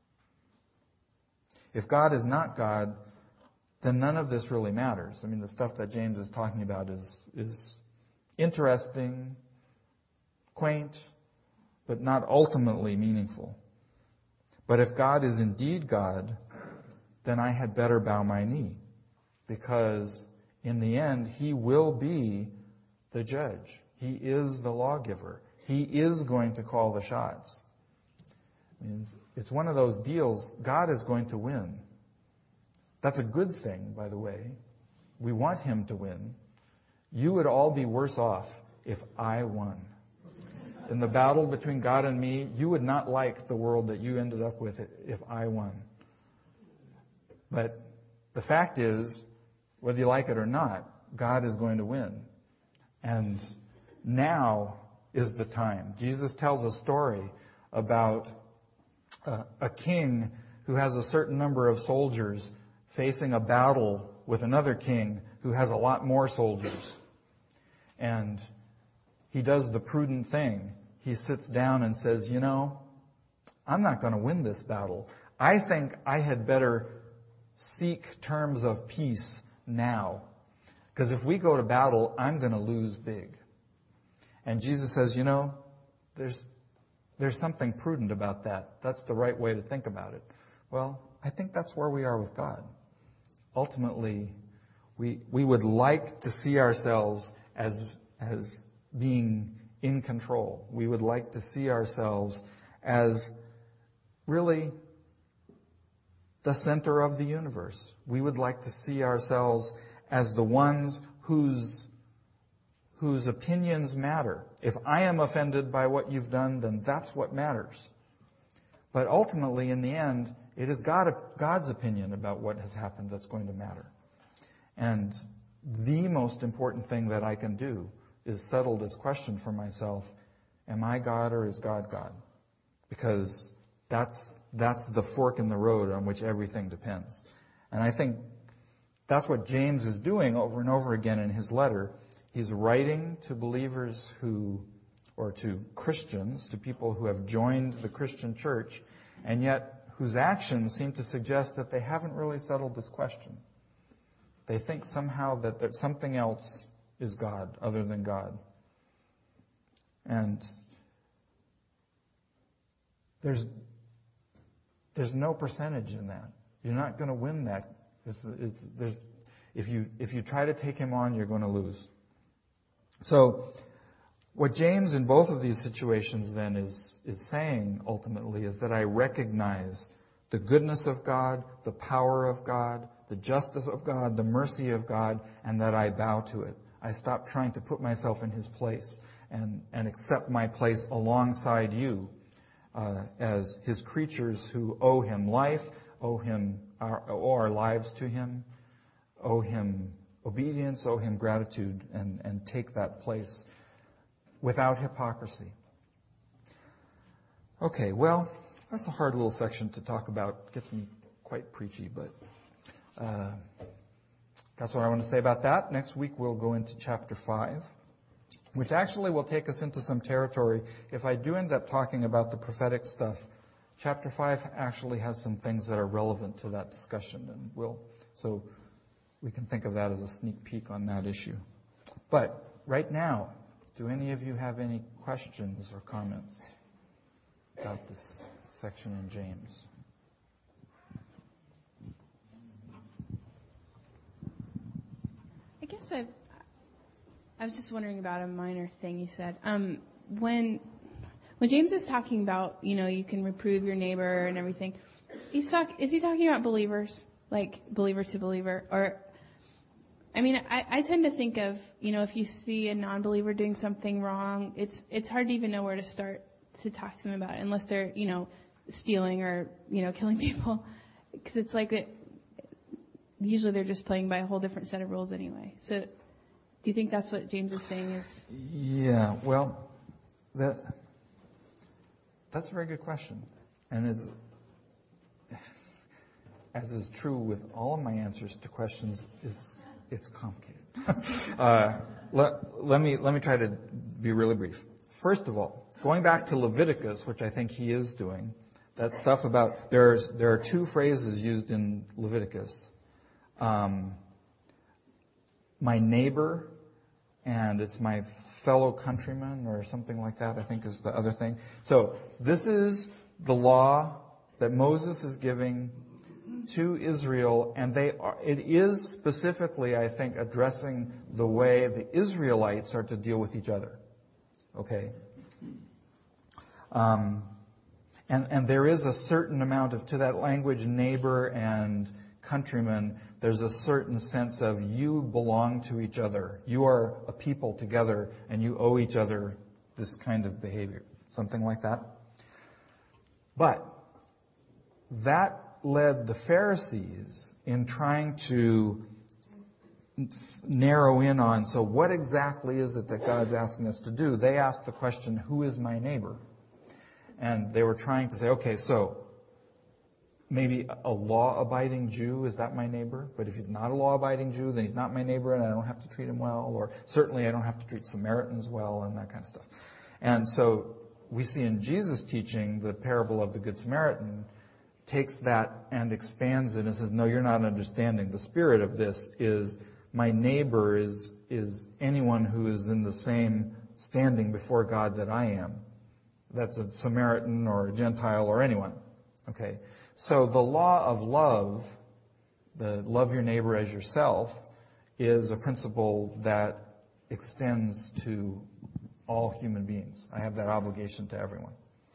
B: If God is not God, then none of this really matters. I mean, the stuff that James is talking about is interesting, quaint, but not ultimately meaningful. But if God is indeed God, then I had better bow my knee, because in the end, He will be the judge. He is the lawgiver. He is going to call the shots. I mean, it's one of those deals, God is going to win. That's a good thing, by the way. We want Him to win. You would all be worse off if I won. In the battle between God and me, you would not like the world that you ended up with if I won. But the fact is, whether you like it or not, God is going to win. And now is the time. Jesus tells a story about a king who has a certain number of soldiers facing a battle with another king who has a lot more soldiers. And he does the prudent thing. He sits down and says, I'm not going to win this battle. I think I had better seek terms of peace now. Because if we go to battle, I'm going to lose big. And Jesus says, there's something prudent about that. That's the right way to think about it. Well, I think that's where we are with God. Ultimately, we would like to see ourselves as being in control. We would like to see ourselves as really the center of the universe. We would like to see ourselves as the ones whose opinions matter. If I am offended by what you've done, then that's what matters. But ultimately, in the end, it is God's opinion about what has happened that's going to matter. And the most important thing that I can do is settle this question for myself: am I God or is God God? Because that's the fork in the road on which everything depends. And I think that's what James is doing over and over again in his letter. He's writing to believers or to Christians, to people who have joined the Christian church, and yet whose actions seem to suggest that they haven't really settled this question. They think somehow that something else is God other than God. And there's no percentage in that. You're not going to win that. If you try to take him on, you're going to lose. So what James in both of these situations then is saying ultimately is that I recognize the goodness of God, the power of God, the justice of God, the mercy of God, and that I bow to it. I stop trying to put myself in His place and accept my place alongside you as His creatures who owe Him life, owe our lives to Him, owe Him obedience, owe Him gratitude, and take that place without hypocrisy. Okay, well, that's a hard little section to talk about. Gets me quite preachy, but that's what I want to say about that. Next week we'll go into chapter 5, which actually will take us into some territory. If I do end up talking about the prophetic stuff, chapter 5 actually has some things that are relevant to that discussion, and so we can think of that as a sneak peek on that issue. But right now, do any of you have any questions or comments about this section in James?
C: guess I was just wondering about a minor thing you said. When James is talking about, you can reprove your neighbor and everything, is he talking about believers, like believer to believer? Or, I tend to think of, if you see a non-believer doing something wrong, it's hard to even know where to start to talk to them about it, unless they're, stealing or, killing people. Because it's like usually they're just playing by a whole different set of rules anyway. So do you think that's what James is saying is?
B: Yeah, well, that's a very good question. And as is true with all of my answers to questions, it's complicated. Let me try to be really brief. First of all, going back to Leviticus, which I think he is doing, that stuff about, there are two phrases used in Leviticus. My neighbor, and it's my fellow countryman, or something like that, I think is the other thing. So this is the law that Moses is giving to Israel, and it is specifically, I think, addressing the way the Israelites are to deal with each other. Okay? And there is a certain amount to that language, neighbor and countrymen, there's a certain sense of you belong to each other. You are a people together, and you owe each other this kind of behavior. Something like that. But that led the Pharisees in trying to narrow in on, so what exactly is it that God's asking us to do? They asked the question, who is my neighbor? And they were trying to say, okay, so maybe a law-abiding Jew, is that my neighbor? But if he's not a law-abiding Jew, then he's not my neighbor, and I don't have to treat him well, or certainly I don't have to treat Samaritans well, and that kind of stuff. And so we see in Jesus' teaching, the parable of the Good Samaritan takes that and expands it and says, no, you're not understanding. The spirit of this is my neighbor is anyone who is in the same standing before God that I am. That's a Samaritan or a Gentile or anyone. Okay. So the law of love, the love your neighbor as yourself, is a principle that extends to all human beings. I have that obligation to everyone.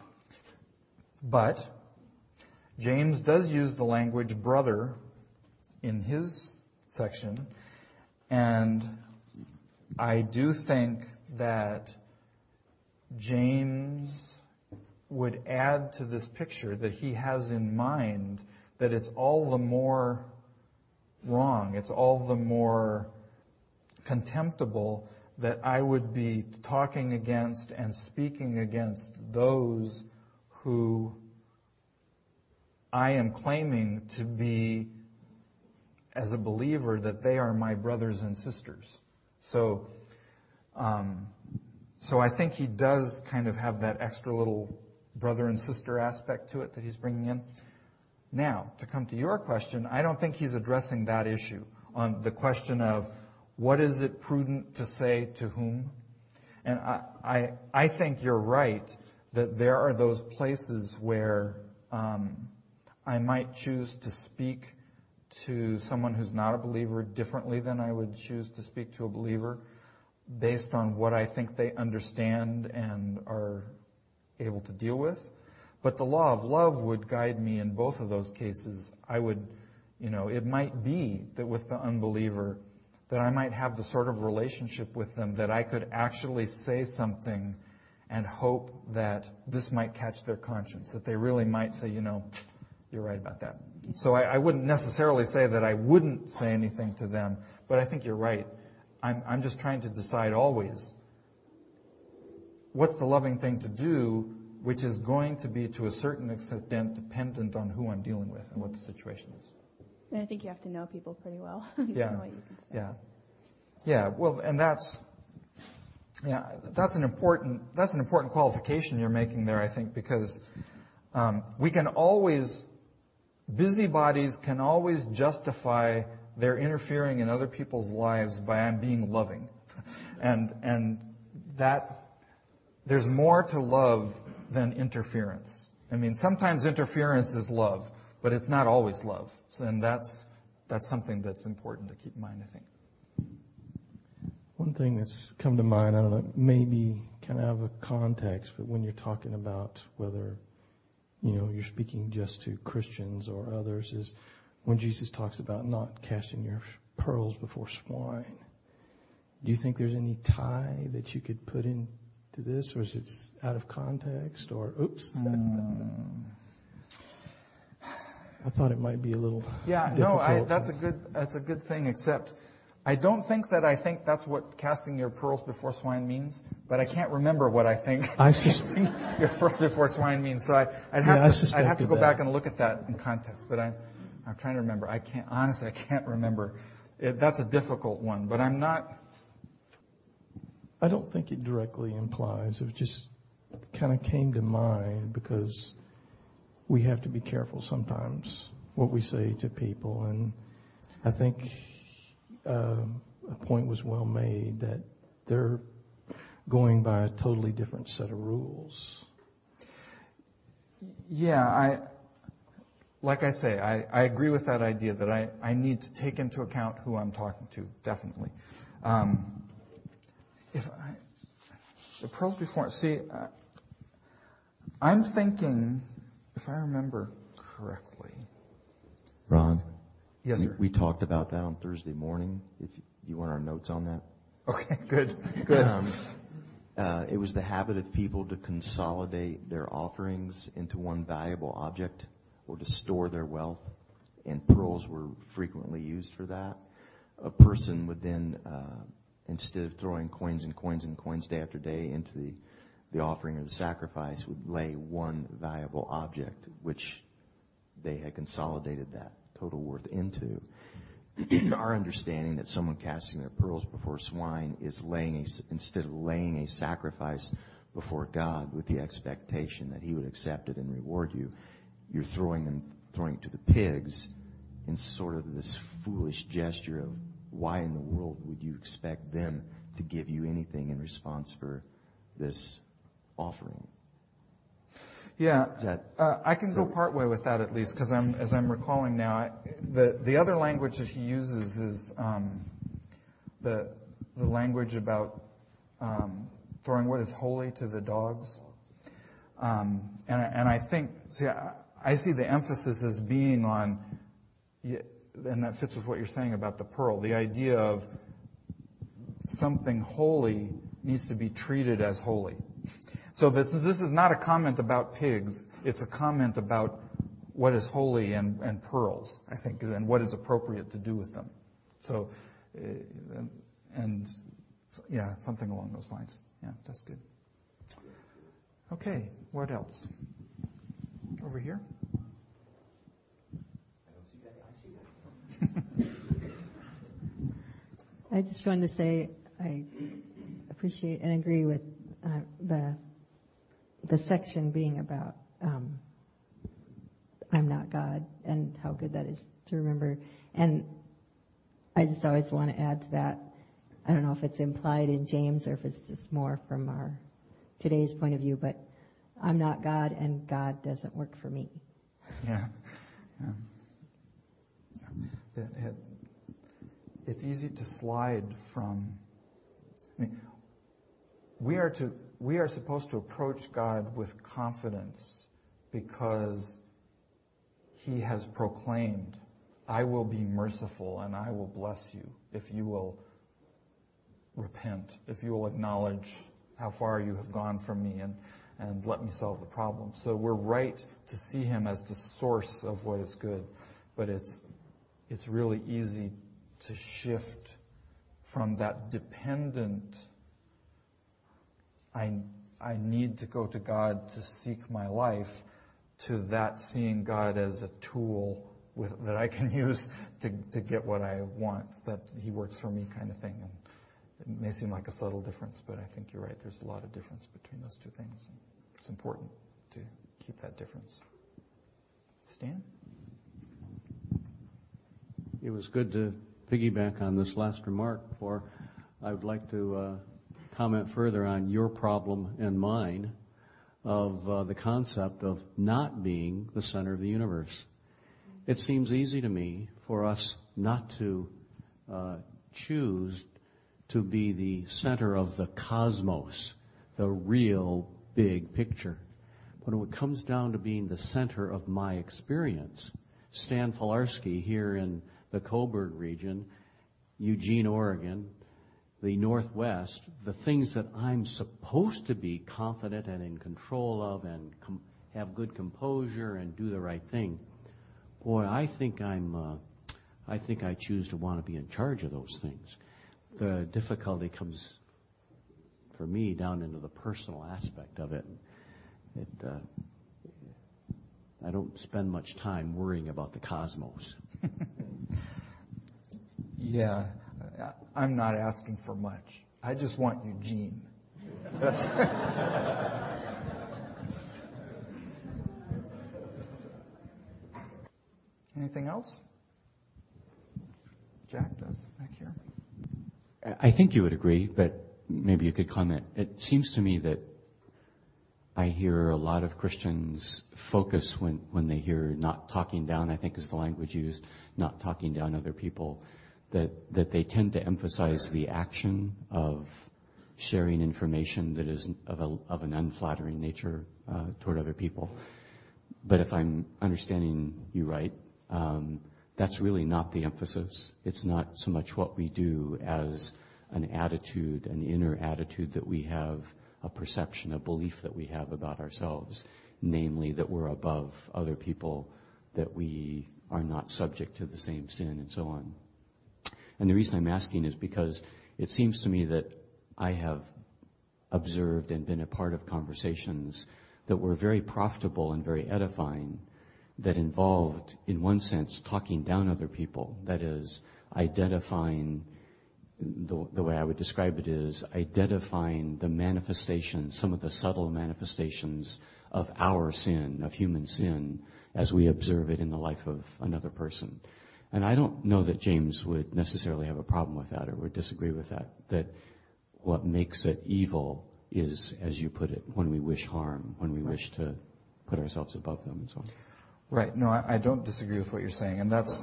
B: But James does use the language brother in his section, and I do think that James would add to this picture that he has in mind that it's all the more wrong, it's all the more contemptible that I would be talking against and speaking against those who I am claiming to be, as a believer, that they are my brothers and sisters. So I think he does kind of have that extra little brother and sister aspect to it that he's bringing in. Now, to come to your question, I don't think he's addressing that issue on the question of what is it prudent to say to whom. And I think you're right that there are those places where I might choose to speak to someone who's not a believer differently than I would choose to speak to a believer based on what I think they understand and are able to deal with. But the law of love would guide me in both of those cases. It might be that with the unbeliever that I might have the sort of relationship with them that I could actually say something and hope that this might catch their conscience, that they really might say, you're right about that. So I wouldn't necessarily say that I wouldn't say anything to them, but I think you're right. I'm just trying to decide always what's the loving thing to do, which is going to be to a certain extent dependent on who I'm dealing with and what the situation is.
C: And I think you have to know people pretty well.
B: Yeah.
C: Know what you can say.
B: Yeah. Well, and that's an important qualification you're making there, I think, because busybodies can always justify their interfering in other people's lives by I'm being loving, and that there's more to love than interference. I mean, sometimes interference is love, but it's not always love. And that's something that's important to keep in mind, I think.
D: One thing that's come to mind, I don't know, maybe kind of out of context, but when you're talking about whether, you're speaking just to Christians or others, is when Jesus talks about not casting your pearls before swine. Do you think there's any tie that you could put into this, or is it out of context, or oops? I thought it might be a little difficult.
B: That's a good thing, except I don't think that's what casting your pearls before swine means, but I can't remember what I think casting your pearls before swine means. So I'd have to go back and look at that in context, but I'm trying to remember. I can't remember. That's a difficult one, but I
D: don't think it directly implies. It just kind of came to mind because we have to be careful sometimes what we say to people, and I think a point was well made that they're going by a totally different set of rules.
B: Yeah, like I say, I agree with that idea that I need to take into account who I'm talking to, definitely. The pearls before, I'm thinking, if I remember correctly.
E: Ron?
B: Yes, sir.
E: We talked about that on Thursday morning, if you want our notes on that.
B: Okay, good.
E: It was the habit of people to consolidate their offerings into one valuable object or to store their wealth, and pearls were frequently used for that. A person would then, instead of throwing coins and coins and coins day after day into the offering or the sacrifice, would lay one valuable object, which they had consolidated that total worth into. Our understanding that someone casting their pearls before swine is instead of laying a sacrifice before God with the expectation that He would accept it and reward you, you're throwing it to the pigs in sort of this foolish gesture of why in the world would you expect them to give you anything in response for this offering?
B: Yeah, I can go part way with that at least, because as I'm recalling now, the other language that he uses is the language about throwing what is holy to the dogs, and I think I see the emphasis as being on, and that fits with what you're saying about the pearl, the idea of something holy needs to be treated as holy. So this is not a comment about pigs. It's a comment about what is holy and pearls, I think, and what is appropriate to do with them. So, something along those lines. Yeah, that's good. Okay, what else? Over here? I don't see that.
F: I just wanted to say I appreciate and agree with the section being about I'm not God and how good that is to remember. And I just always want to add to that. I don't know if it's implied in James or if it's just more from our today's point of view, but I'm not God and God doesn't work for me.
B: Yeah. It's easy to slide from. We are supposed to approach God with confidence because He has proclaimed, I will be merciful and I will bless you if you will repent, if you will acknowledge how far you have gone from me and let me solve the problem. So we're right to see Him as the source of what is good, but it's really easy to shift from that dependent, I need to go to God to seek my life, to that seeing God as a tool that I can use to get what I want, that He works for me kind of thing. And it may seem like a subtle difference, but I think you're right. There's a lot of difference between those two things. And it's important to keep that difference. Stan?
G: It was good to piggyback on this last remark. I would like to comment further on your problem and mine of the concept of not being the center of the universe. It seems easy to me for us not to choose to be the center of the cosmos, the real big picture. But when it comes down to being the center of my experience, Stan Filarski here in the Coburg region, Eugene, Oregon, the Northwest, the things that I'm supposed to be confident and in control of and have good composure and do the right thing, boy, I think I choose to want to be in charge of those things. The difficulty comes, for me, down into the personal aspect of it. I don't spend much time worrying about the cosmos.
B: Yeah, I'm not asking for much. I just want Eugene. That's Anything else? Jack does back here.
H: I think you would agree, but maybe you could comment. It seems to me that I hear a lot of Christians focus when they hear not talking down, I think is the language used, not talking down other people, that they tend to emphasize the action of sharing information that is of an unflattering nature toward other people. But if I'm understanding you right, that's really not the emphasis. It's not so much what we do as an attitude, an inner attitude that we have, a perception, a belief that we have about ourselves, namely that we're above other people, that we are not subject to the same sin and so on. And the reason I'm asking is because it seems to me that I have observed and been a part of conversations that were very profitable and very edifying, that involved, in one sense, talking down other people. That is, identifying, the way I would describe it is, identifying the manifestations, some of the subtle manifestations of our sin, of human sin, as we observe it in the life of another person. And I don't know that James would necessarily have a problem with that or would disagree with that what makes it evil is, as you put it, when we wish harm, when we wish to put ourselves above them and so on.
B: Right. No, I don't disagree with what you're saying. And that's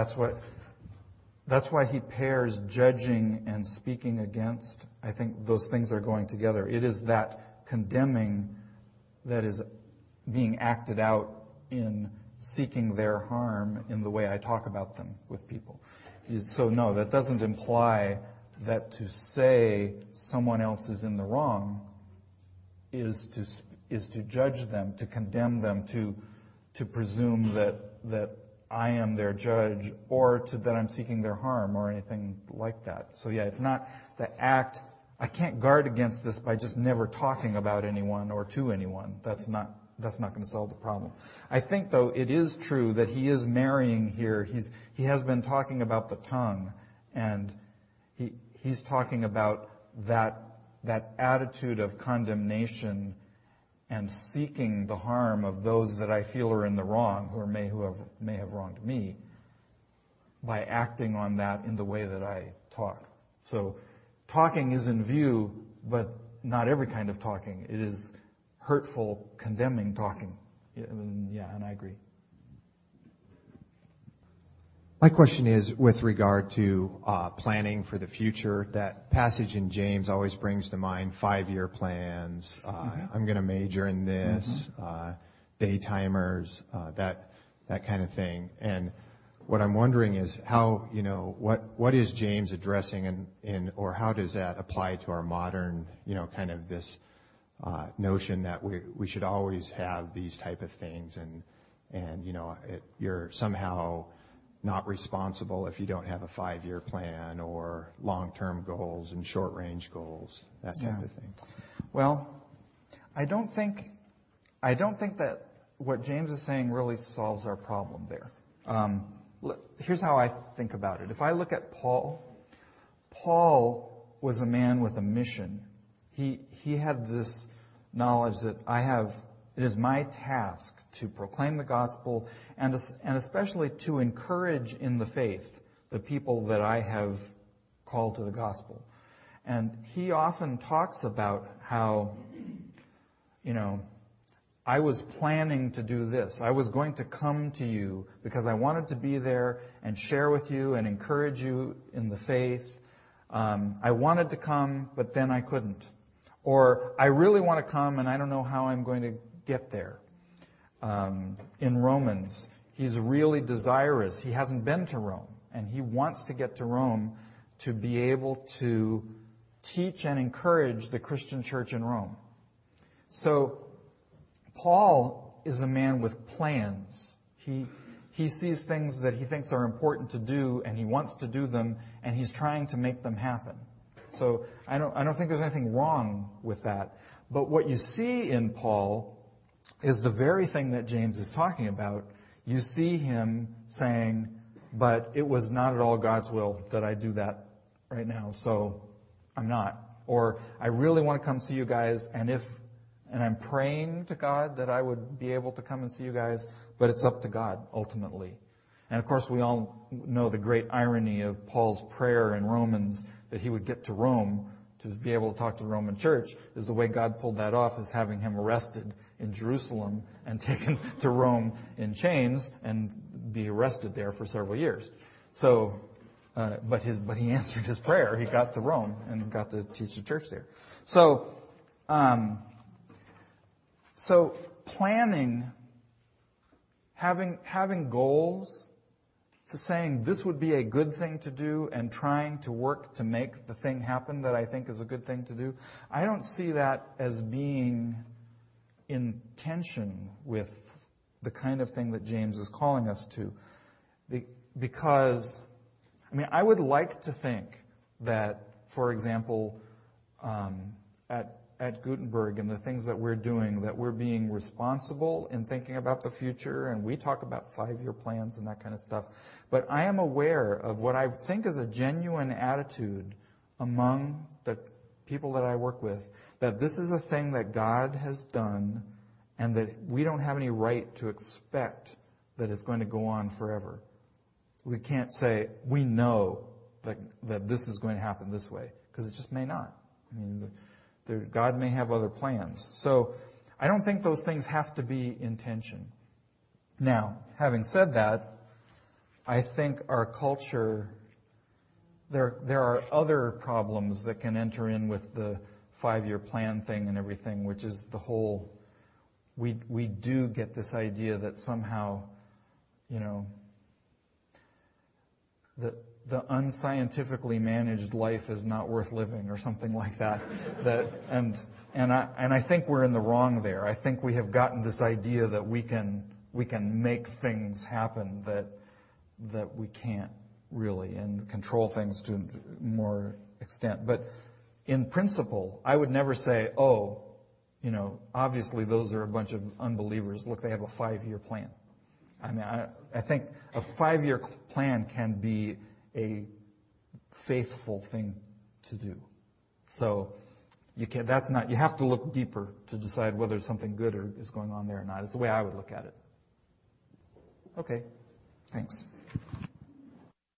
B: why he pairs judging and speaking against. I think those things are going together. It is that condemning that is being acted out in seeking their harm in the way I talk about them with people. So no, that doesn't imply that to say someone else is in the wrong is to judge them, to condemn them, to presume that I am their judge, or that I'm seeking their harm or anything like that. So yeah, it's not the act. I can't guard against this by just never talking about anyone or to anyone. That's not going to solve the problem. I think, though, it is true that he is marrying here. He has been talking about the tongue, and he's talking about that attitude of condemnation and seeking the harm of those that I feel are in the wrong, who may have wronged me, by acting on that in the way that I talk. So talking is in view, but not every kind of talking. It is hurtful, condemning talking. Yeah, and I agree.
I: My question is with regard to planning for the future. That passage in James always brings to mind 5-year plans. I'm going to major in this, day timers, that kind of thing. And what I'm wondering is how, what is James addressing or how does that apply to our modern, kind of this notion that we should always have these type of things and you're somehow not responsible if you don't have a 5-year plan or long-term goals and short-range goals, that type of thing.
B: Well, I don't think that what James is saying really solves our problem there. Here's how I think about it. If I look at Paul was a man with a mission. He had this knowledge that it is my task to proclaim the gospel and especially to encourage in the faith the people that I have called to the gospel. And he often talks about how, I was planning to do this. I was going to come to you because I wanted to be there and share with you and encourage you in the faith. I wanted to come, but then I couldn't. Or I really want to come, and I don't know how I'm going to get there. In Romans, he's really desirous. He hasn't been to Rome, and he wants to get to Rome to be able to teach and encourage the Christian church in Rome. So Paul is a man with plans. He sees things that he thinks are important to do, and he wants to do them, and he's trying to make them happen. So I don't think there's anything wrong with that. But what you see in Paul is the very thing that James is talking about. You see him saying, but it was not at all God's will that I do that right now, so I'm not. Or I really want to come see you guys, and I'm praying to God that I would be able to come and see you guys, but it's up to God ultimately. And of course we all know the great irony of Paul's prayer in Romans that he would get to Rome to be able to talk to the Roman church. Is the way God pulled that off is having him arrested in Jerusalem and taken to Rome in chains and be arrested there for several years. So, but he answered his prayer. He got to Rome and got to teach the church there. So planning, having goals, to saying this would be a good thing to do and trying to work to make the thing happen that I think is a good thing to do, I don't see that as being in tension with the kind of thing that James is calling us to. Because, I would like to think that, for example, at Gutenberg and the things that we're doing, that we're being responsible in thinking about the future, and we talk about 5-year plans and that kind of stuff. But I am aware of what I think is a genuine attitude among the people that I work with, that this is a thing that God has done and that we don't have any right to expect that it's going to go on forever. We can't say, we know that this is going to happen this way, because it just may not. God may have other plans. So I don't think those things have to be in tension. Now, having said that, I think our culture, there are other problems that can enter in with the 5-year plan thing and everything, which is the whole, we do get this idea that somehow, the unscientifically managed life is not worth living, or something like that. And I think we're in the wrong there. I think we have gotten this idea that we can make things happen that we can't really, and control things to more extent. But in principle, I would never say, obviously those are a bunch of unbelievers. Look, they have a 5-year plan. I think a 5-year plan can be a faithful thing to do. So you have to look deeper to decide whether something good is going on there or not. It's the way I would look at it. Okay, thanks.